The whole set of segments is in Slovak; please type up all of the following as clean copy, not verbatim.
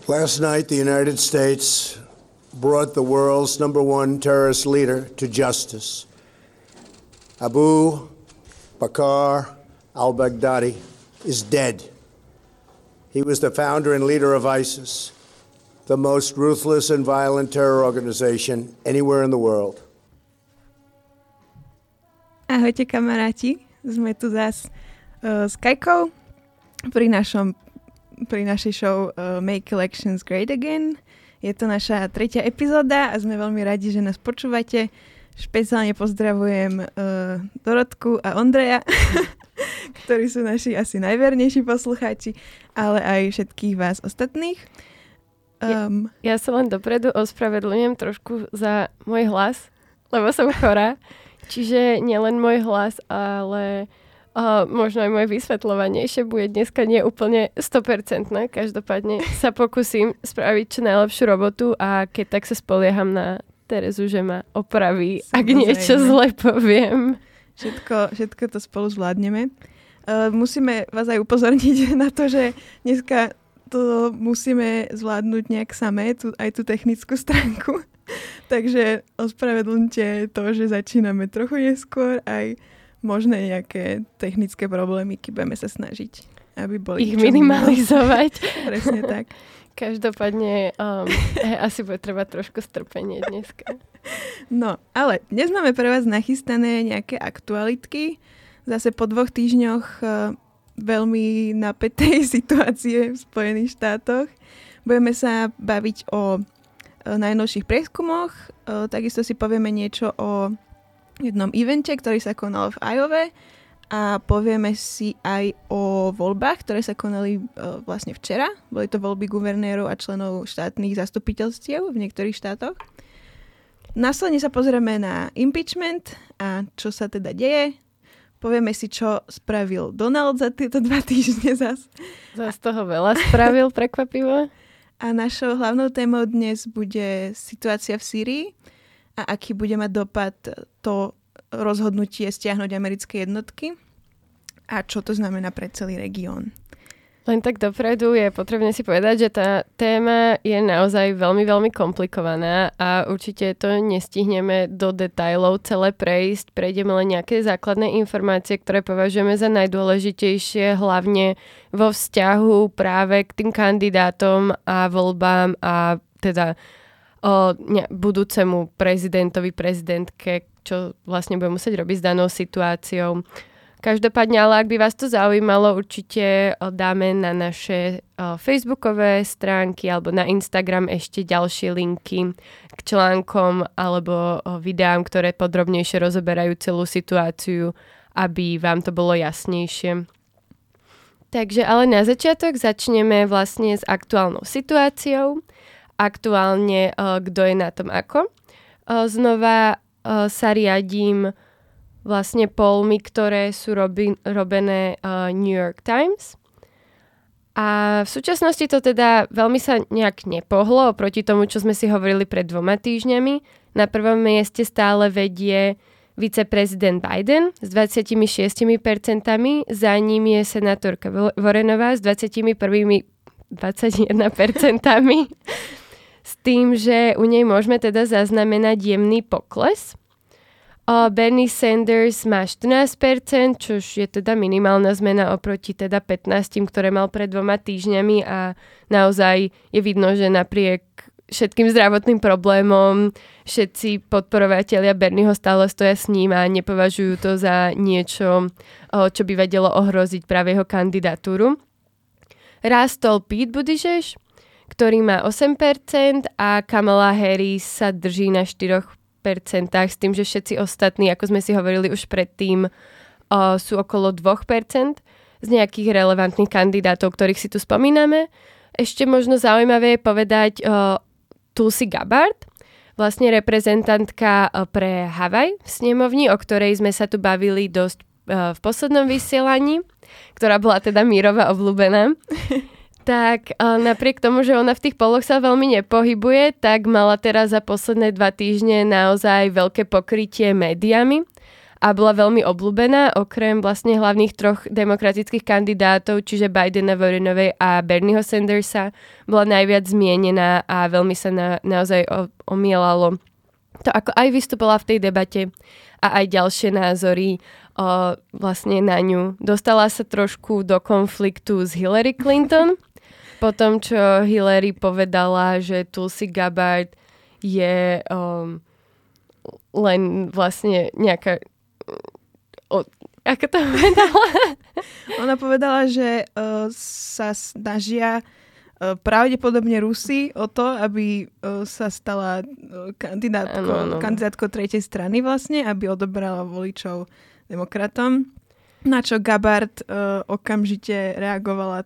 Last night, the United States brought the world's #1 terrorist leader to justice. Abu Bakr al-Baghdadi is dead. He was the founder and leader of ISIS, the most ruthless and violent terror organization anywhere in the world. Ahojte kamaráti, sme tu zas s Kajkou pri našej show Make Elections Great Again. Je to naša 3. epizóda a sme veľmi radi, že nás počúvate. Špeciálne pozdravujem Dorotku a Ondreja, ktorí sú naši asi najvernejší poslucháči, ale aj všetkých vás ostatných. Ja sa len dopredu ospravedlňujem trošku za môj hlas, lebo som chorá. Čiže nielen môj hlas, ale možno aj moje vysvetľovanie ešte bude dneska nie úplne 100%. Každopádne sa pokúsim spraviť čo najlepšiu robotu a keď tak sa spolieham na Terezu, že ma opraví, ak niečo zle poviem. Všetko to spolu zvládneme. Musíme vás aj upozorniť na to, že dneska to musíme zvládnuť nejak samé, aj tú technickú stránku. Takže ospravedlňte to, že začíname trochu neskôr, aj možné nejaké technické problémy, keď budeme sa snažiť, aby boli ich minimalizovať. Presne tak. Každopádne asi bude treba trošku strpenie dneska. No, ale dnes máme pre vás nachystané nejaké aktualitky. Zase po 2 týždňoch veľmi napätej situácie v Spojených štátoch. Budeme sa baviť o najnovších prieskumoch. Takisto si povieme niečo o jednom evente, ktorý sa konal v Iowa a povieme si aj o voľbách, ktoré sa konali vlastne včera. Boli to voľby guvernérov a členov štátnych zastupiteľstiev v niektorých štátoch. Následne sa pozrieme na impeachment a čo sa teda deje. Povieme si, čo spravil Donald za tieto 2 týždne zas. Zas toho veľa spravil, prekvapivo. A našou hlavnou témou dnes bude situácia v Sýrii a aký bude mať dopad to rozhodnutie stiahnuť americké jednotky a čo to znamená pre celý región. Len tak dopredu je potrebné si povedať, že tá téma je naozaj veľmi, veľmi komplikovaná a určite to nestihneme do detailov celé prejsť. Prejdeme len nejaké základné informácie, ktoré považujeme za najdôležitejšie, hlavne vo vzťahu práve k tým kandidátom a voľbám a teda budúcemu prezidentovi, prezidentke, čo vlastne bude musieť robiť s danou situáciou. Každopádne, ale ak by vás to zaujímalo, určite dáme na naše facebookové stránky alebo na Instagram ešte ďalšie linky k článkom alebo videám, ktoré podrobnejšie rozoberajú celú situáciu, aby vám to bolo jasnejšie. Takže ale na začiatok začneme vlastne s aktuálnou situáciou. Aktuálne, kto je na tom ako. Znova sa riadím vlastne pollmi, ktoré sú robené New York Times. A v súčasnosti to teda veľmi sa nejak nepohlo oproti tomu, čo sme si hovorili pred 2 týždňami. Na prvom mieste stále vedie viceprezident Biden s 26%, za ním je senátorka Warrenová s 21%. S tým, že u nej môžeme teda zaznamenať jemný pokles. Bernie Sanders má 14%, čož je teda minimálna zmena oproti teda 15%, ktoré mal pred 2 týždňami a naozaj je vidno, že napriek všetkým zdravotným problémom všetci podporovatelia Bernieho stále stoja s ním a nepovažujú to za niečo, čo by vedelo ohroziť práve jeho kandidatúru. Rástol Pete Buttigieg, ktorý má 8% a Kamala Harris sa drží na 4%, s tým, že všetci ostatní, ako sme si hovorili už predtým, sú okolo 2% z nejakých relevantných kandidátov, ktorých si tu spomíname. Ešte možno zaujímavé je povedať Tulsi Gabbard, vlastne reprezentantka pre Havaj v snemovni, o ktorej sme sa tu bavili dosť v poslednom vysielaní, ktorá bola teda mírová obľúbená. Tak napriek tomu, že ona v tých poloch sa veľmi nepohybuje, tak mala teraz za posledné 2 týždne naozaj veľké pokrytie médiami a bola veľmi obľúbená, okrem vlastne hlavných troch demokratických kandidátov, čiže Bidena, Warrenovej a Bernieho Sandersa, bola najviac zmienená a veľmi sa naozaj omielalo to, ako aj vystúpila v tej debate a aj ďalšie názory vlastne na ňu. Dostala sa trošku do konfliktu s Hillary Clinton, potom čo Hillary povedala, že Tulsi Gabbard je len vlastne nejaká... ako to povedala? Ona povedala, že sa snažia pravdepodobne Rusi o to, aby sa stala kandidátkou tretej strany vlastne, aby odobrala voličov demokratom. Na čo Gabbard okamžite reagovala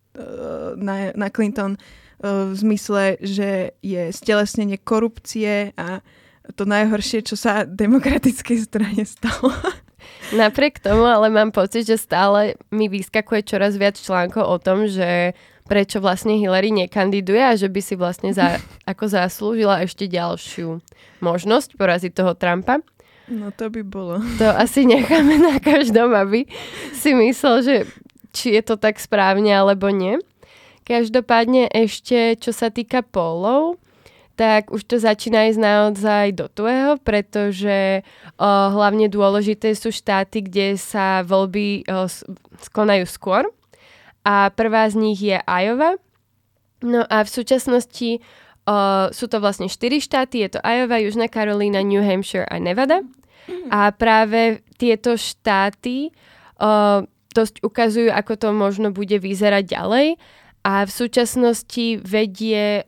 na Clinton v zmysle, že je stelesnenie korupcie a to najhoršie, čo sa demokratickej strane stalo. Napriek tomu, ale mám pocit, že stále mi vyskakuje čoraz viac článkov o tom, že prečo vlastne Hillary nekandiduje a že by si vlastne ako zaslúžila ešte ďalšiu možnosť poraziť toho Trumpa. No to by bolo. To asi necháme na každom, aby si myslel, že či je to tak správne alebo nie. Každopádne ešte, čo sa týka polov, tak už to začína ísť naozaj do tuého, pretože hlavne dôležité sú štáty, kde sa voľby konajú skôr. A prvá z nich je Iowa. No a v súčasnosti sú to vlastne 4 štáty. Je to Iowa, Južná Karolína, New Hampshire a Nevada. A práve tieto štáty dosť ukazujú, ako to možno bude vyzerať ďalej. A v súčasnosti vedie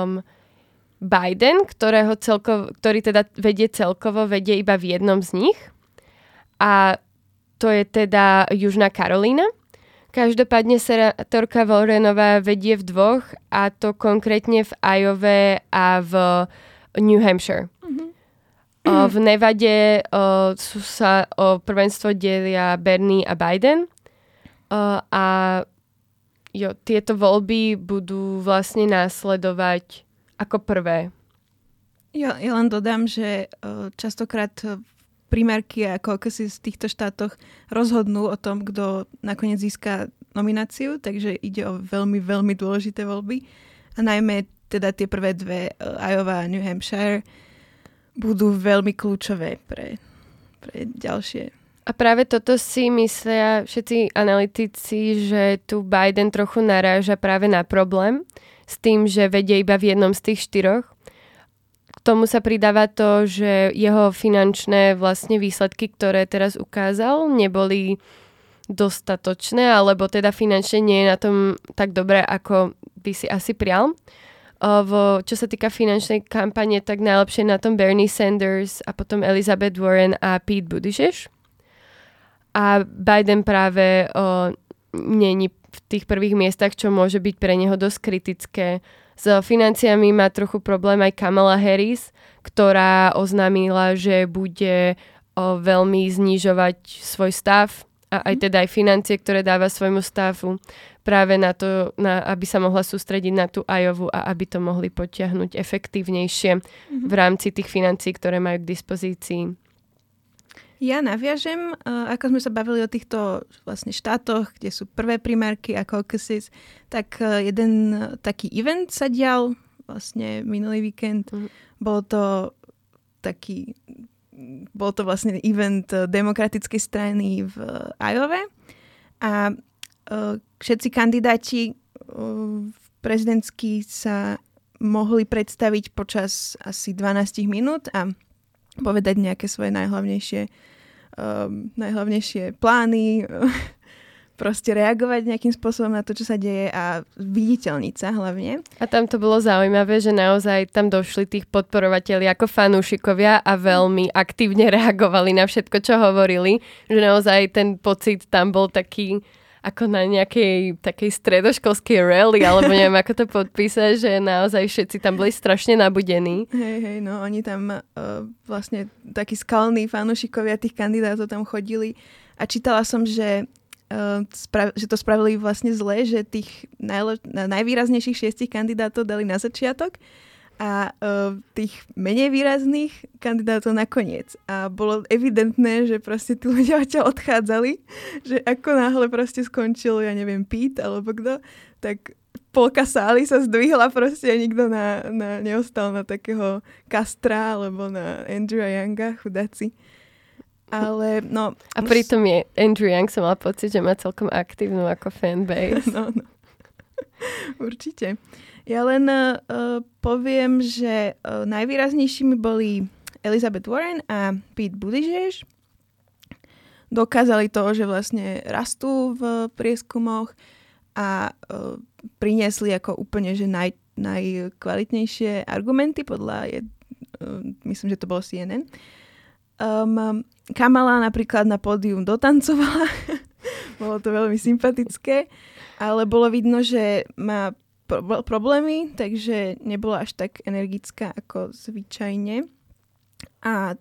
Biden, ktorý teda vedie iba v jednom z nich. A to je teda Južná Karolína. Každopádne senátorka Warrenová vedie v 2, a to konkrétne v Iowa a v New Hampshire. V Nevade sa o prvenstvo delia Bernie a Biden. Tieto voľby budú vlastne následovať ako prvé. Ja len dodám, že častokrát primárky a caucusy v týchto štátoch rozhodnú o tom, kto nakoniec získa nomináciu, takže ide o veľmi, veľmi dôležité voľby. A najmä teda tie prvé 2, Iowa a New Hampshire, budú veľmi kľúčové pre ďalšie. A práve toto si myslia všetci analytici, že tu Biden trochu naráža práve na problém s tým, že vedie iba v jednom z tých 4. K tomu sa pridáva to, že jeho finančné vlastne výsledky, ktoré teraz ukázal, neboli dostatočné, alebo teda finančne nie je na tom tak dobré, ako by si asi prial. Čo sa týka finančnej kampane, tak najlepšie na tom Bernie Sanders a potom Elizabeth Warren a Pete Buttigieg. A Biden práve není v tých prvých miestach, čo môže byť pre neho dosť kritické. S financiami má trochu problém aj Kamala Harris, ktorá oznámila, že bude veľmi znižovať svoj stav a aj teda aj financie, ktoré dáva svojmu stavu práve na to, aby sa mohla sústrediť na tú Iowu a aby to mohli potiahnuť efektívnejšie v rámci tých financií, ktoré majú k dispozícii. Ja naviažem, ako sme sa bavili o týchto vlastne štátoch, kde sú prvé primárky a caucuses, tak jeden taký event sa dial vlastne minulý víkend. Bol to vlastne event demokratickej strany v Iowa a všetci kandidáti prezidentskí sa mohli predstaviť počas asi 12 minút a povedať nejaké svoje najhlavnejšie plány, proste reagovať nejakým spôsobom na to, čo sa deje a viditeľniť sa hlavne. A tam to bolo zaujímavé, že naozaj tam došli tých podporovatelí ako fanúšikovia a veľmi aktívne reagovali na všetko, čo hovorili. Že naozaj ten pocit tam bol taký ako na nejakej takej stredoškolskej rally, alebo neviem, ako to podpísať, že naozaj všetci tam boli strašne nabudení. Hej, no oni tam vlastne takí skalní fanúšikovia tých kandidátov tam chodili a čítala som, že to spravili vlastne zle, že tých najvýraznejších 6 kandidátov dali na začiatok a tých menej výrazných kandidátov nakoniec. A bolo evidentné, že proste tí ľudia odtiaľ odchádzali, že ako náhle proste skončil, ja neviem, Pete alebo kto, tak polka sály sa zdvihla proste a nikto neostal na takého Castra alebo na Andrewa Younga, chudáci. Ale no... A pritom je Andrew Young, som mala pocit, že má celkom aktívnu ako fanbase. No. Určite. Ja len poviem, že najvýraznejšími boli Elizabeth Warren a Pete Buttigieg. Dokázali to, že vlastne rastú v prieskumoch a priniesli ako úplne, že najkvalitnejšie argumenty podľa, myslím, že to bolo CNN. Kamala napríklad na pódium dotancovala. Bolo to veľmi sympatické, ale bolo vidno, že má problémy, takže nebola až tak energická ako zvyčajne. A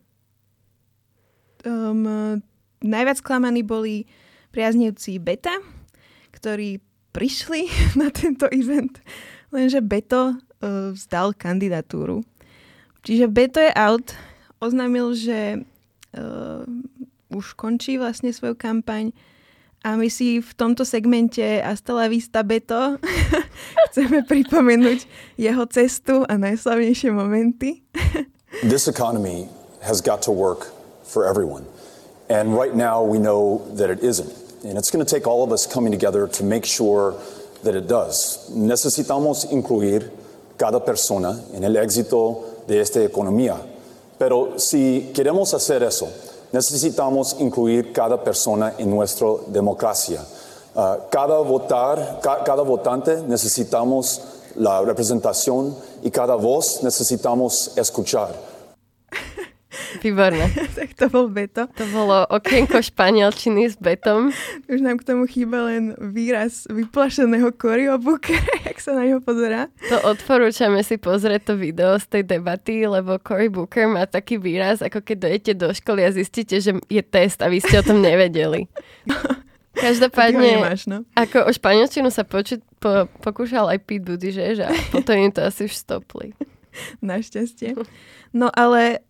najviac sklamaní boli priaznivci Beta, ktorí prišli na tento event, lenže Beto vzdal kandidatúru. Čiže Beto je out, oznámil, že už končí vlastne svoju kampaň a my si v tomto segmente Hasta la vista Beto chceme pripomenúť jeho cestu a najslavnejšie momenty. This economy has got to work for everyone. And right now we know that it isn't. And it's going to take all of us coming together to make sure that it does. Necesitamos incluir cada persona en el éxito de esta economía. Pero si queremos hacer eso, necesitamos incluir cada persona en nuestra democracia. Cada votante necesitamos la representación y cada voz necesitamos escuchar. Výborné. Tak to bol Beto. To bolo okienko španielčiny s Betom. Už nám k tomu chýba len výraz vyplašeného Coryho Bookera, jak sa na ňo pozerá. To odporúčame si pozrieť to video z tej debaty, lebo Cory Booker má taký výraz, ako keď dojdete do školy a zistíte, že je test a vy ste o tom nevedeli. Každopádne, nemáš, no? ako o španielčinu sa pokúšal aj Pete Buttigieg a potom im to asi už stopli. Našťastie. No ale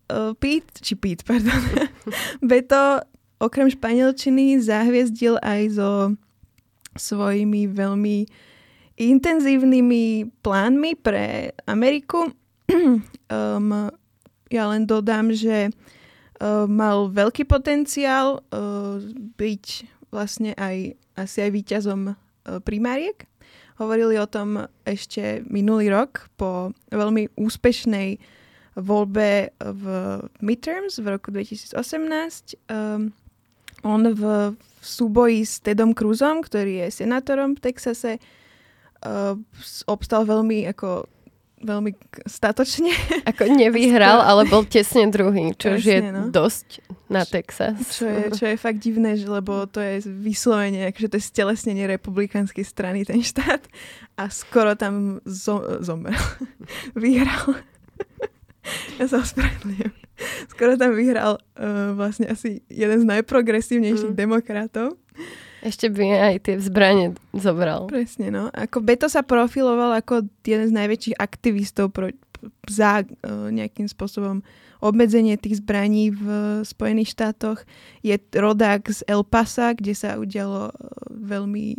Beto okrem španielčiny zahviezdil aj so svojimi veľmi intenzívnymi plánmi pre Ameriku. Ja len dodám, že mal veľký potenciál byť vlastne asi aj víťazom primáriek. Hovorili o tom ešte minulý rok po veľmi úspešnej voľbe v midterms v roku 2018. On v súboji s Tedom Cruzom, ktorý je senátorom v Texase, obstal veľmi statočne. Ako nevyhral, ale bol tesne druhý, čo už je no. dosť na Texas. Čo je fakt divné, lebo to je vyslovene, akože to je stelesnenie republikánskej strany ten štát a skoro tam zomrel. Vyhral. Ja sa ospravedlňujem. Skoro tam vyhral vlastne asi jeden z najprogresívnejších demokratov. Ešte by aj tie zbrane zobral. Presne, no. Ako Beto sa profiloval ako jeden z najväčších aktivistov za nejakým spôsobom obmedzenie tých zbraní v Spojených štátoch. Je rodák z El Pasa, kde sa udialo veľmi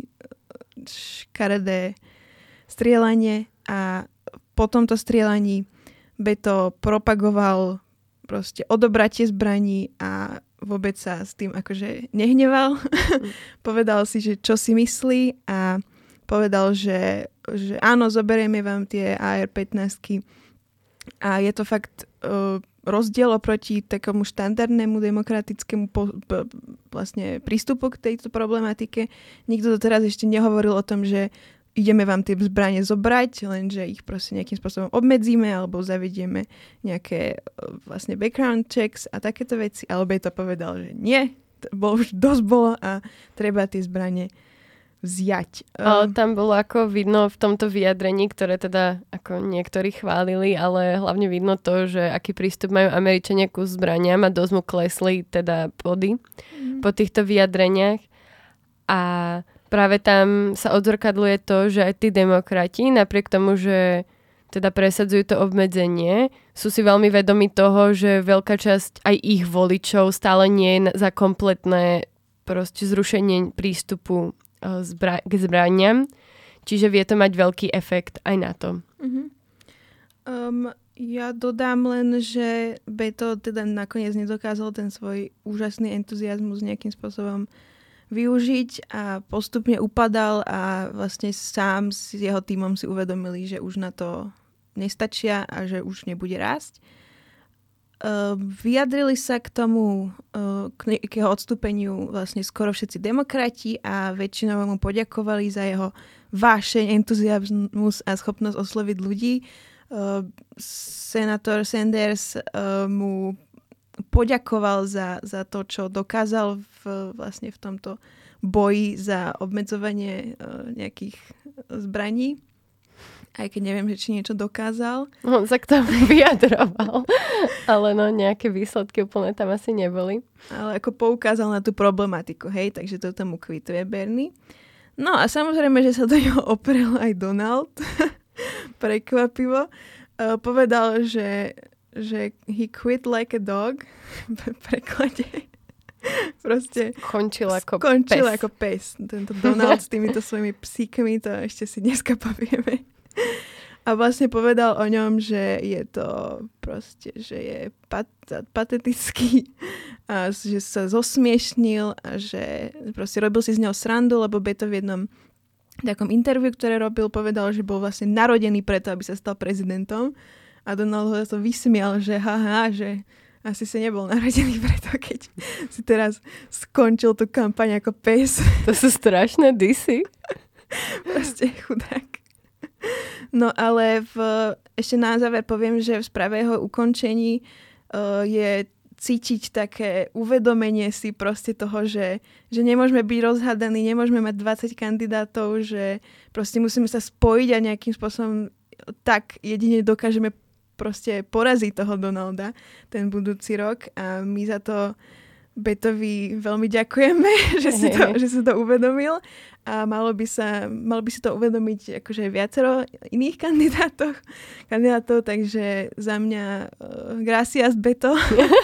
škaredé strieľanie a po tomto strieľaní Beto propagoval proste odobratie zbraní a vôbec sa s tým akože nehneval. Povedal si, že čo si myslí a povedal, že áno, zoberieme vám tie AR-15 a je to fakt rozdiel oproti takomu štandardnému demokratickému vlastne prístupu k tejto problematike. Nikto doteraz ešte nehovoril o tom, že ideme vám tie zbrane zobrať, lenže ich proste nejakým spôsobom obmedzíme alebo zavedieme nejaké vlastne background checks a takéto veci. Ale to povedal, že nie, už dosť bolo a treba tie zbrane vziať. Tam bolo ako vidno v tomto vyjadrení, ktoré teda ako niektorí chválili, ale hlavne vidno to, že aký prístup majú Američania ku zbraniam a dosť mu klesli teda body po týchto vyjadreniach. A práve tam sa odzrkadluje to, že aj tí demokrati, napriek tomu, že teda presadzujú to obmedzenie, sú si veľmi vedomi toho, že veľká časť aj ich voličov stále nie je za kompletné proste zrušenie prístupu k zbraniam. Čiže vie to mať veľký efekt aj na to. Ja dodám len, že Beto teda nakoniec nedokázal ten svoj úžasný entuziazmus nejakým spôsobom využiť a postupne upadal a vlastne sám s jeho tímom si uvedomili, že už na to nestačia a že už nebude rásť. Vyjadrili sa k tomu, k jeho odstúpeniu vlastne skoro všetci demokrati a väčšinou mu poďakovali za jeho vášeň, entuziazmus a schopnosť osloviť ľudí. Senátor Sanders mu poďakoval za to, čo dokázal vlastne v tomto boji za obmedzovanie nejakých zbraní. Aj keď neviem, že či niečo dokázal. On sa k tomu vyjadroval, ale nejaké výsledky úplne tam asi neboli. Ale ako poukázal na tú problematiku, hej, takže to tomu kvituje Bernie. No a samozrejme, že sa do ňoho oprel aj Donald. Prekvapivo. Povedal, že he quit like a dog. V preklade. Proste skončil ako pes. Tento Donald s týmito svojimi psíkmi, to ešte si dneska povieme. A vlastne povedal o ňom, že je to proste, že je patetický a že sa zosmiešnil a že proste robil si z neho srandu, lebo Beto v jednom takom interviu, ktoré robil, povedal, že bol vlastne narodený preto, aby sa stal prezidentom. A Donald ho to vysmial, že že asi si nebol narodený preto, keď si teraz skončil tú kampaň ako pes. To sú strašné disy. Proste chudák. No ale ešte na záver poviem, že v správe jeho ukončení je cítiť také uvedomenie si proste toho, že nemôžeme byť rozhádaní, nemôžeme mať 20 kandidátov, že proste musíme sa spojiť a nejakým spôsobom tak jedine dokážeme proste poraziť toho Donalda ten budúci rok a my za to Betovi veľmi ďakujeme, že si to uvedomil a mal by si to uvedomiť akože viacero iných kandidátov, takže za mňa gracias Beto.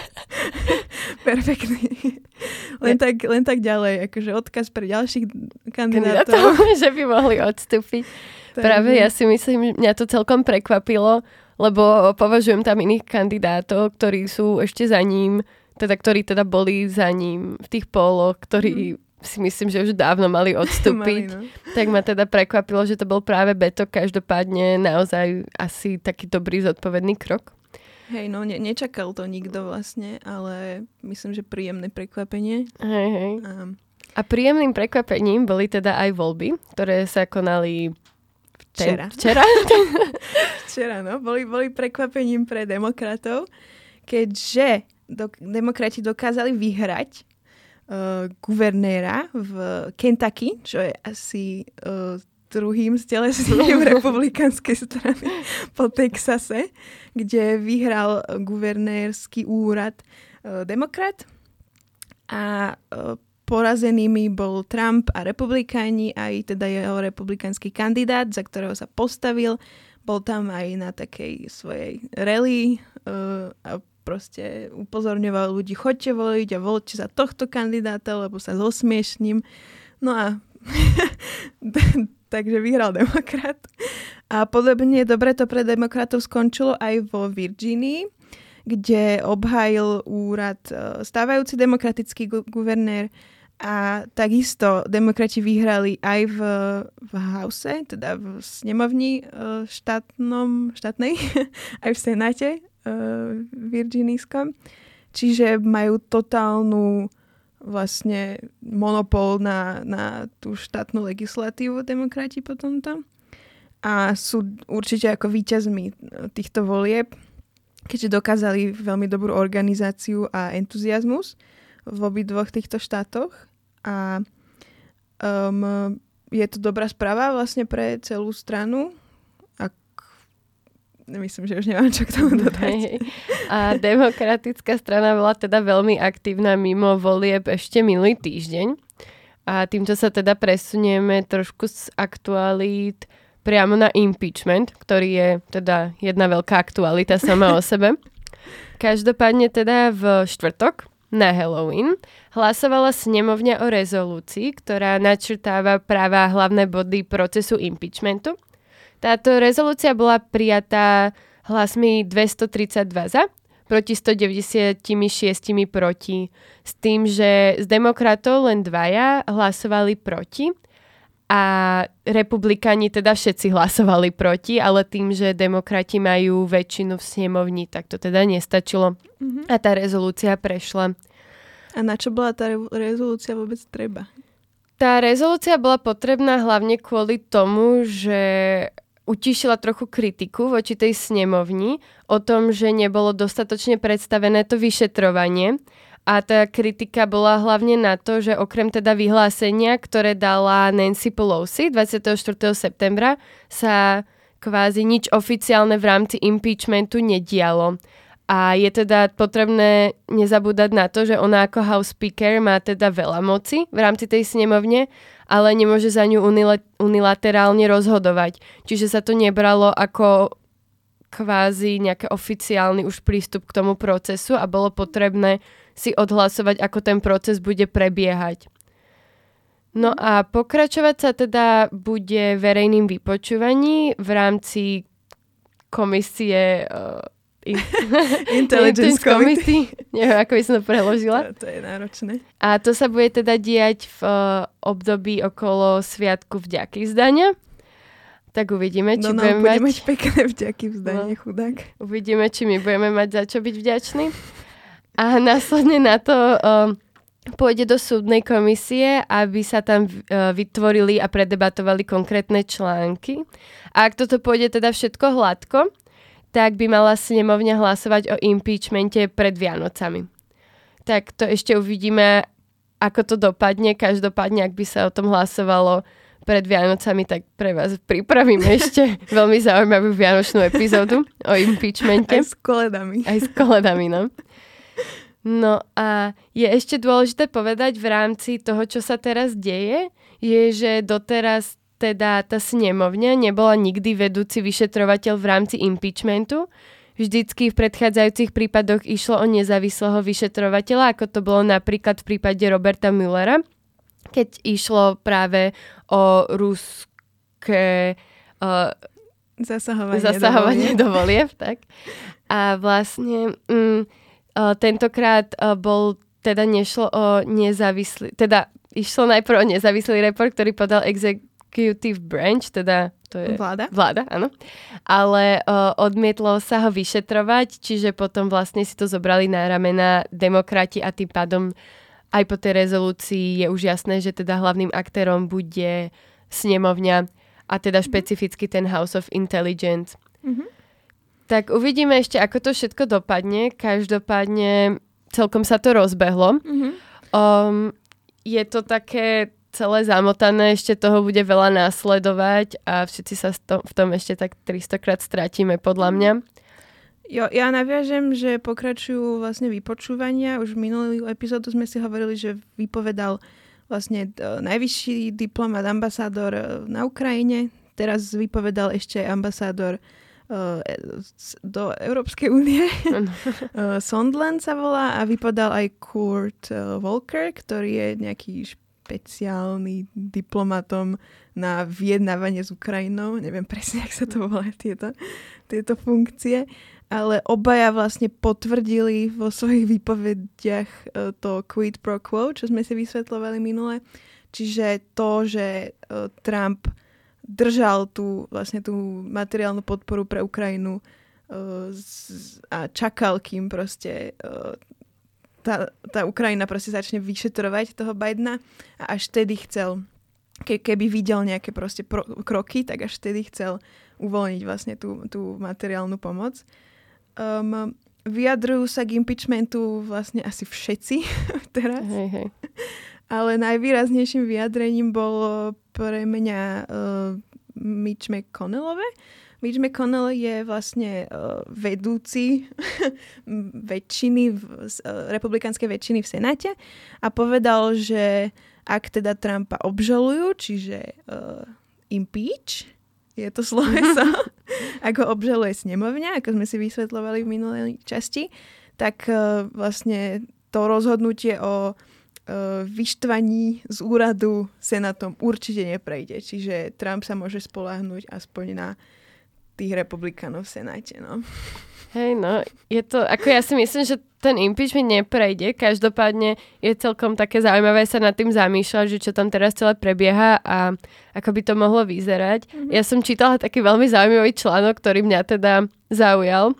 Perfektný. Len tak ďalej, akože odkaz pre ďalších kandidátov. Že by mohli odstúpiť. Práve ja si myslím, mňa to celkom prekvapilo, lebo považujem tam iných kandidátov, ktorí sú ešte za ním, ktorí boli za ním v tých póloch, ktorí si myslím, že už dávno mali odstúpiť. Tak ma teda prekvapilo, že to bol práve Beto. Každopádne naozaj asi taký dobrý zodpovedný krok. Hej, nečakal to nikto vlastne, ale myslím, že príjemné prekvapenie. Hej. A príjemným prekvapením boli teda aj voľby, ktoré sa konali včera. Včera, boli prekvapením pre demokratov, keďže demokrati dokázali vyhrať guvernéra v Kentucky, čo je asi druhým stelesnením republikánskej strany po Texase, kde vyhral guvernérsky úrad demokrat a porazenými bol Trump a republikáni, aj teda jeho republikánsky kandidát, za ktorého sa postavil. Bol tam aj na takej svojej rally a proste upozorňoval ľudí, choďte voliť a voľte za tohto kandidáta, lebo sa zosmiešním. No a takže vyhral demokrat. A podobne dobre to pre demokratov skončilo aj vo Virginii, kde obhájil úrad stávajúci demokratický guvernér a takisto demokrati vyhrali aj v House, teda v snemovni štátnej, aj v Senáte virginijskom. Čiže majú totálnu vlastne monopol na tú štátnu legislatívu demokrati po tomto. A sú určite ako víťazmi týchto volieb, keďže dokázali veľmi dobrú organizáciu a entuziasmus v obidvoch týchto štátoch. A je to dobrá správa vlastne pre celú stranu. Myslím, že už nemám čo k tomu dodať. A demokratická strana bola teda veľmi aktívna mimo volieb ešte minulý týždeň. A týmto sa teda presunieme trošku z aktualít priamo na impeachment, ktorý je teda jedna veľká aktualita sama o sebe. Každopádne teda v štvrtok na Halloween hlasovala snemovňa o rezolúcii, ktorá načrtáva práve hlavné body procesu impeachmentu. Táto rezolúcia bola prijatá hlasmi 232 za, proti 196 proti. S tým, že z demokratov len 2 hlasovali proti a republikáni teda všetci hlasovali proti, ale tým, že demokrati majú väčšinu v snemovni, tak to teda nestačilo. A tá rezolúcia prešla. A na čo bola tá rezolúcia vôbec treba? Tá rezolúcia bola potrebná hlavne kvôli tomu, že utišila trochu kritiku voči tej snemovni o tom, že nebolo dostatočne predstavené to vyšetrovanie. A tá kritika bola hlavne na to, že okrem teda vyhlásenia, ktoré dala Nancy Pelosi 24. septembra, sa kvázi nič oficiálne v rámci impeachmentu nedialo. A je teda potrebné nezabúdať na to, že ona ako House Speaker má teda veľa moci v rámci tej snemovne, ale nemôže za ňu unilaterálne rozhodovať. Čiže sa to nebralo ako kvázi nejaký oficiálny už prístup k tomu procesu a bolo potrebné si odhlasovať, ako ten proces bude prebiehať. No a pokračovať sa teda bude verejným vypočúvaní v rámci komisie Intelligence Committee. Neviem, ako by som to preložila. To je náročné. A to sa bude teda diať v období okolo Sviatku vďaky vzdania. Tak uvidíme, či budeme mať pekné vďaky vzdanie, chudák. Uvidíme, či my budeme mať za čo byť vďační. A následne na to pôjde do súdnej komisie, aby sa tam vytvorili a predebatovali konkrétne články. A ak toto pôjde teda všetko hladko, tak by mala snemovňa hlasovať o impeachmente pred Vianocami. Tak to ešte uvidíme, ako to dopadne. Každopádne, ak by sa o tom hlasovalo pred Vianocami, tak pre vás pripravíme ešte veľmi zaujímavú vianočnú epizódu o impeachmente. Aj s koledami. Aj s koledami, no. No a je ešte dôležité povedať v rámci toho, čo sa teraz deje, je, že doteraz teda tá snemovňa nebola nikdy vedúci vyšetrovateľ v rámci impeachmentu. Vždycky v predchádzajúcich prípadoch išlo o nezávislého vyšetrovateľa, ako to bolo napríklad v prípade Roberta Muellera, keď išlo práve o ruské zasahovanie do volieb. Tak. A vlastne tentokrát teda nešlo o nezávislý, teda išlo najprv o nezávislý report, ktorý podal Executive Branch, teda to je vláda, áno. Ale odmietlo sa ho vyšetrovať, čiže potom vlastne si to zobrali na ramena demokrati a tým pádom aj po tej rezolúcii je už jasné, že teda hlavným aktérom bude snemovňa a teda špecificky ten House of Intelligence. Mm-hmm. Tak uvidíme ešte, ako to všetko dopadne. Každopádne celkom sa to rozbehlo. Mm-hmm. Je to také celé zamotané, ešte toho bude veľa následovať a všetci sa v tom ešte tak 300-krát stratíme, podľa mňa. Jo, ja naviažem, že pokračujú vlastne vypočúvania. Už v minulý epizódu sme si hovorili, že vypovedal vlastne najvyšší diplomat, ambasádor na Ukrajine. Teraz vypovedal ešte ambasádor do Európskej únie. Sondland sa volá a vypovedal aj Kurt Volker, ktorý je nejaký špeciálny diplomatom na vyjednávanie s Ukrajinou. Neviem presne, jak sa to volá, tieto funkcie. Ale obaja vlastne potvrdili vo svojich výpovediach to quid pro quo, čo sme si vysvetľovali minule. Čiže to, že Trump držal tú materiálnu podporu pre Ukrajinu a čakal, kým proste tá Ukrajina proste začne vyšetrovať toho Bidena a až vtedy chcel, keby videl nejaké proste kroky, tak až vtedy chcel uvoľniť vlastne tú materiálnu pomoc. Vyjadrujú sa k impeachmentu vlastne asi všetci teraz. Hej. Ale najvýraznejším vyjadrením bolo pre mňa Mitch McConnellové. Mitch McConnell je vlastne vedúci republikánskej väčšiny v Senáte a povedal, že ak teda Trumpa obžalujú, čiže impeach, je to sloveso, ako obžaluje snemovňa, ako sme si vysvetľovali v minulej časti, tak vlastne to rozhodnutie o vyštvaní z úradu senátom určite neprejde. Čiže Trump sa môže spoľahnúť aspoň na tých republikánov v senáte. No. Hej, no, je to, ako ja si myslím, že ten impeachment neprejde. Každopádne je celkom také zaujímavé sa nad tým zamýšľať, že čo tam teraz celé prebieha a ako by to mohlo vyzerať. Ja som čítala taký veľmi zaujímavý článok, ktorý mňa teda zaujal,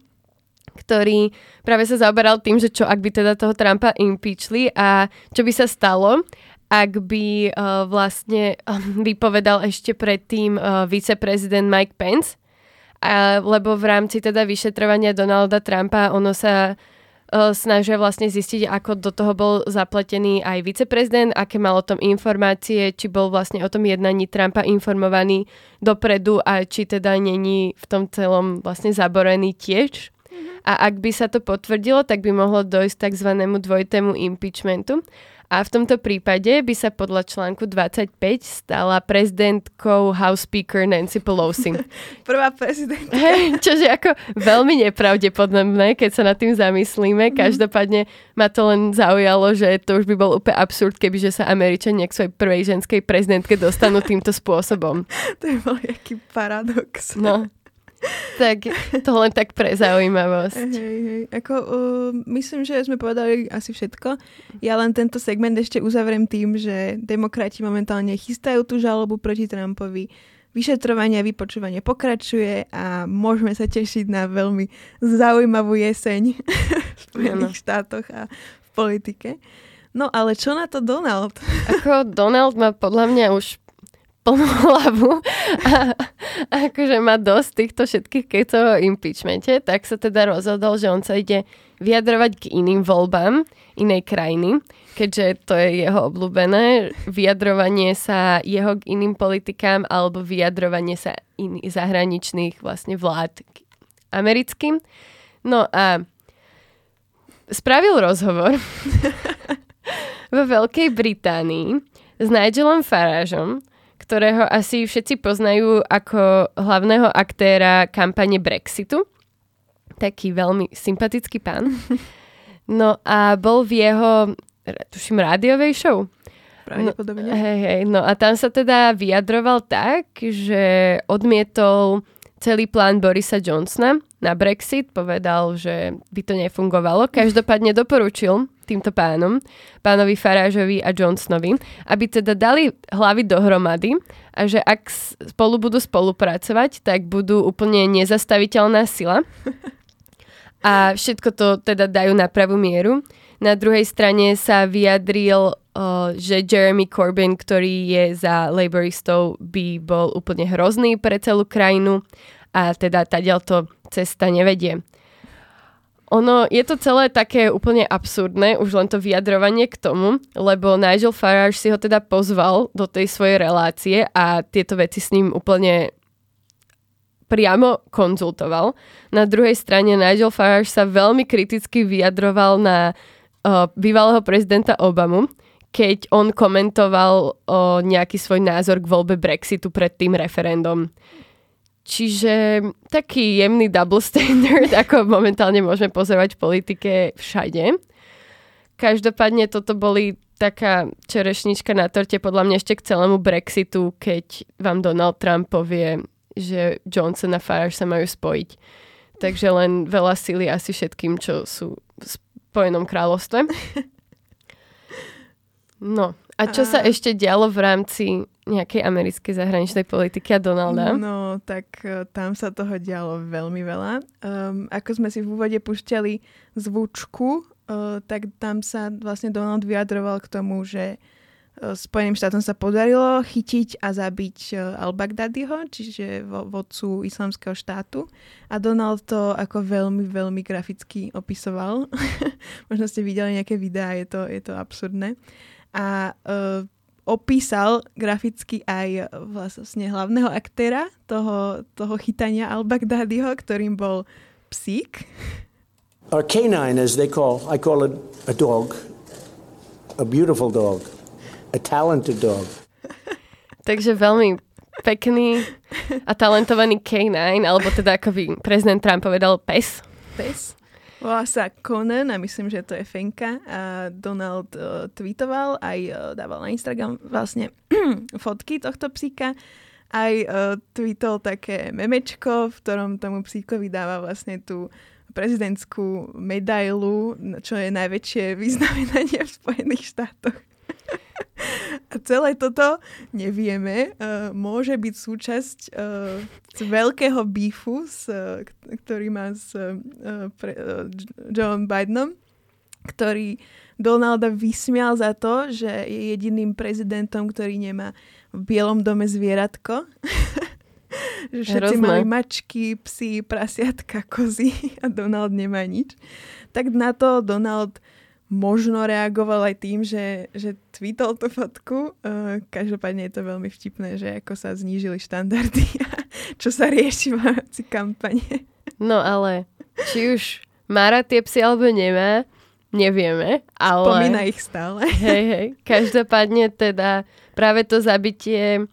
ktorý práve sa zaoberal tým, že čo ak by teda toho Trumpa impeachli a čo by sa stalo, ak by vlastne vypovedal ešte predtým viceprezident Mike Pence, lebo v rámci teda vyšetrovania Donalda Trumpa ono sa snažia vlastne zistiť, ako do toho bol zapletený aj viceprezident, aké mal o tom informácie, či bol vlastne o tom jednaní Trumpa informovaný dopredu a či teda není v tom celom vlastne zaborený tiež. A ak by sa to potvrdilo, tak by mohlo dojsť k takzvanému dvojitému impeachmentu. A v tomto prípade by sa podľa článku 25 stala prezidentkou House Speaker Nancy Pelosi. Prvá prezidentka. Hej, čože ako veľmi nepravdepodobné, keď sa nad tým zamyslíme. Každopádne ma to len zaujalo, že to už by bol úplne absurd, kebyže sa Američania k svojej prvej ženskej prezidentke dostanú týmto spôsobom. To je bol jaký paradox. No. Tak to len tak pre zaujímavosť. Hej. Myslím, že sme povedali asi všetko. Ja len tento segment ešte uzavriem tým, že demokrati momentálne chystajú tú žalobu proti Trumpovi. Vyšetrovanie a vypočúvanie pokračuje a môžeme sa tešiť na veľmi zaujímavú jeseň v Spojených štátoch a v politike. No ale čo na to Donald? Ako Donald má podľa mňa už plnú hlavu a akože má dosť týchto všetkých kecov o impeachmente, tak sa teda rozhodol, že on sa ide vyjadrovať k iným voľbám inej krajiny, keďže to je jeho obľúbené, vyjadrovanie sa jeho k iným politikám alebo vyjadrovanie sa iných zahraničných vlastne vlád k americkým. No a spravil rozhovor vo Veľkej Británii s Nigelom Farageom, ktorého asi všetci poznajú ako hlavného aktéra kampane Brexitu. Taký veľmi sympatický pán. No a bol v jeho, tuším, rádiovej show. Pravdepodobne. Hej, no a tam sa teda vyjadroval tak, že odmietol celý plán Borisa Johnsona na Brexit, povedal, že by to nefungovalo. Každopádne doporučil týmto pánovi Farageovi a Johnsonovi, aby teda dali hlavy dohromady a že ak spolu budú spolupracovať, tak budú úplne nezastaviteľná sila. A všetko to teda dajú na pravú mieru. Na druhej strane sa vyjadril, že Jeremy Corbyn, ktorý je za laboristov, by bol úplne hrozný pre celú krajinu a teda tadiaľto cesta nevedie. Ono, je to celé také úplne absurdné, už len to vyjadrovanie k tomu, lebo Nigel Farage si ho teda pozval do tej svojej relácie a tieto veci s ním úplne priamo konzultoval. Na druhej strane Nigel Farage sa veľmi kriticky vyjadroval na bývalého prezidenta Obamu, keď on komentoval nejaký svoj názor k voľbe Brexitu pred tým referendum. Čiže taký jemný double standard, ako momentálne môžeme pozorovať v politike všade. Každopádne toto boli taká čerešnička na torte podľa mňa ešte k celému Brexitu, keď vám Donald Trump povie, že Johnson a Farage sa majú spojiť. Takže len veľa síly asi všetkým, čo sú v Spojenom kráľovstve. No, a čo sa ešte dialo v rámci nejakej americkej zahraničnej politiky a Donalda? No, tak tam sa toho dialo veľmi veľa. Ako sme si v úvode púšťali zvučku, tak tam sa vlastne Donald vyjadroval k tomu, že Spojeným štátom sa podarilo chytiť a zabiť al-Baghdadiho, čiže vodcu islamského štátu. A Donald to ako veľmi, veľmi graficky opisoval. Možno ste videli nejaké videá, je to absurdné. A opísal graficky aj vlastne hlavného aktéra toho chytania al-Baghdadiho, ktorým bol psík. Or canine, as I call it a dog, a beautiful dog, a talented dog. Takže veľmi pekný a talentovaný K9, alebo teda ako by prezident Trump povedal pes. Pes. Volá sa Conan a myslím, že to je fenka. A Donald tweetoval, aj dával na Instagram vlastne fotky tohto psíka. Aj tweetol také memečko, v ktorom tomu psíkovi dáva vlastne tú prezidentskú medailu, čo je najväčšie vyznamenanie v Spojených štátoch. A celé toto, nevieme, môže byť súčasť z veľkého bífu, ktorý má s Joe Bidenom, ktorý Donalda vysmial za to, že je jediným prezidentom, ktorý nemá v Bielom dome zvieratko. Že všetci mali mačky, psy, prasiatka, kozy a Donald nemá nič. Tak na to Donald možno reagoval aj tým, že tweetol tú fotku. Každopádne je to veľmi vtipné, že ako sa znížili štandardy a čo sa rieši v rámci kampane. No ale či už má rád tie psy alebo nemá, nevieme. Ale spomína ich stále. Hej. Každopádne teda práve to zabitie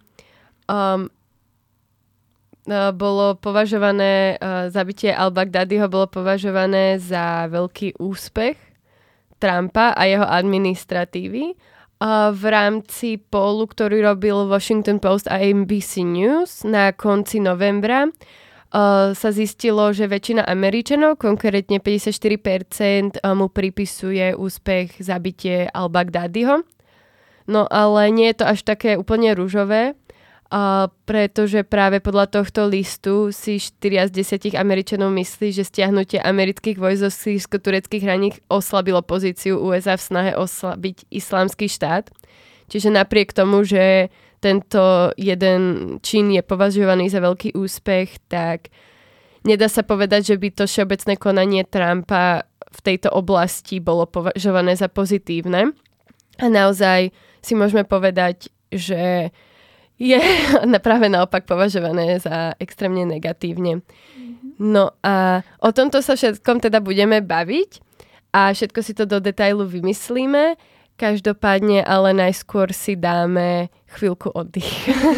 bolo považované, zabitie al-Baghdadiho bolo považované za veľký úspech Trumpa a jeho administratívy. V rámci pollu, ktorý robil Washington Post a NBC News na konci novembra, sa zistilo, že väčšina Američanov, konkrétne 54%, mu pripisuje úspech zabitie al-Baghdadiho. No ale nie je to až také úplne ružové, pretože práve podľa tohto listu si 4 z 10 Američanov myslí, že stiahnutie amerických vojsk zo sýrsko-tureckých hraníc oslabilo pozíciu USA v snahe oslabiť islamský štát. Čiže napriek tomu, že tento jeden čin je považovaný za veľký úspech, tak nedá sa povedať, že by to všeobecné konanie Trumpa v tejto oblasti bolo považované za pozitívne. A naozaj si môžeme povedať, že je práve naopak považované za extrémne negatívne. No a o tomto sa všetkom teda budeme baviť a všetko si to do detailu vymyslíme. Každopádne ale najskôr si dáme chvíľku oddych.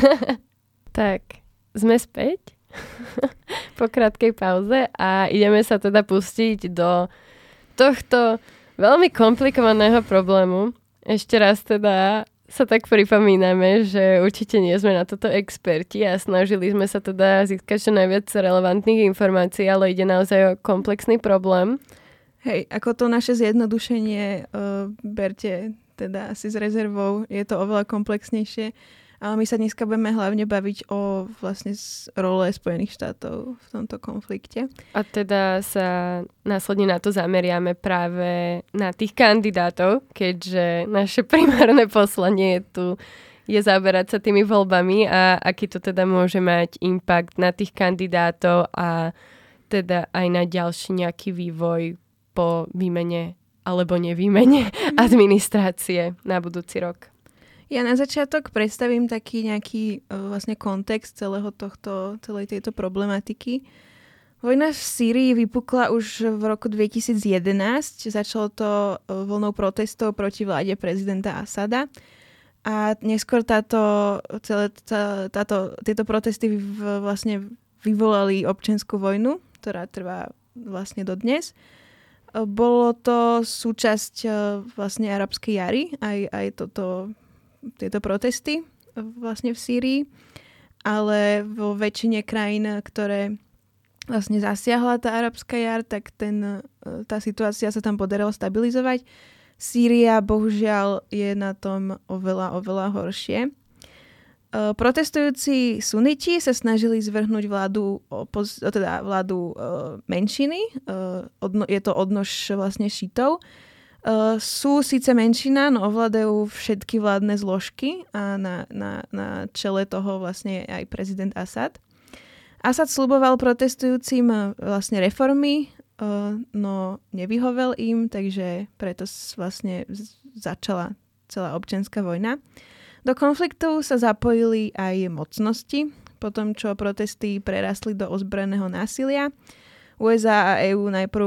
Tak, sme späť po krátkej pauze a ideme sa teda pustiť do tohto veľmi komplikovaného problému. Ešte raz teda sa tak pripomíname, že určite nie sme na toto experti a snažili sme sa teda získať čo najviac relevantných informácií, ale ide naozaj o komplexný problém. Hej, ako to naše zjednodušenie berte teda asi s rezervou, je to oveľa komplexnejšie, ale my sa dneska budeme hlavne baviť o vlastne role Spojených štátov v tomto konflikte. A teda sa následne na to zameriame práve na tých kandidátov, keďže naše primárne poslanie je zaoberať sa tými voľbami a aký to teda môže mať impact na tých kandidátov a teda aj na ďalší nejaký vývoj po výmene alebo nevýmene administrácie na budúci rok. Ja na začiatok predstavím taký nejaký vlastne kontext celej tejto problematiky. Vojna v Sýrii vypukla už v roku 2011. Začalo to vlnou protestov proti vláde prezidenta Asada. A neskôr tieto protesty vlastne vyvolali občiansku vojnu, ktorá trvá vlastne dodnes. Bolo to súčasť vlastne arabskej jary, aj tieto protesty vlastne v Sýrii, ale vo väčšine krajín, ktoré vlastne zasiahla tá arabská jar, tak tá situácia sa tam podarilo stabilizovať. Sýria bohužiaľ je na tom oveľa horšie. Protestujúci suniti sa snažili zvrhnúť vládu menšiny. Je to odnož vlastne šítov. Sú síce menšina, no ovládajú všetky vládne zložky a na čele toho vlastne aj prezident Asad. Asad sľuboval protestujúcim vlastne reformy, no nevyhovel im, takže preto vlastne začala celá občianska vojna. Do konfliktu sa zapojili aj mocnosti, potom čo protesty prerastli do ozbrojeného násilia. USA a EÚ najprv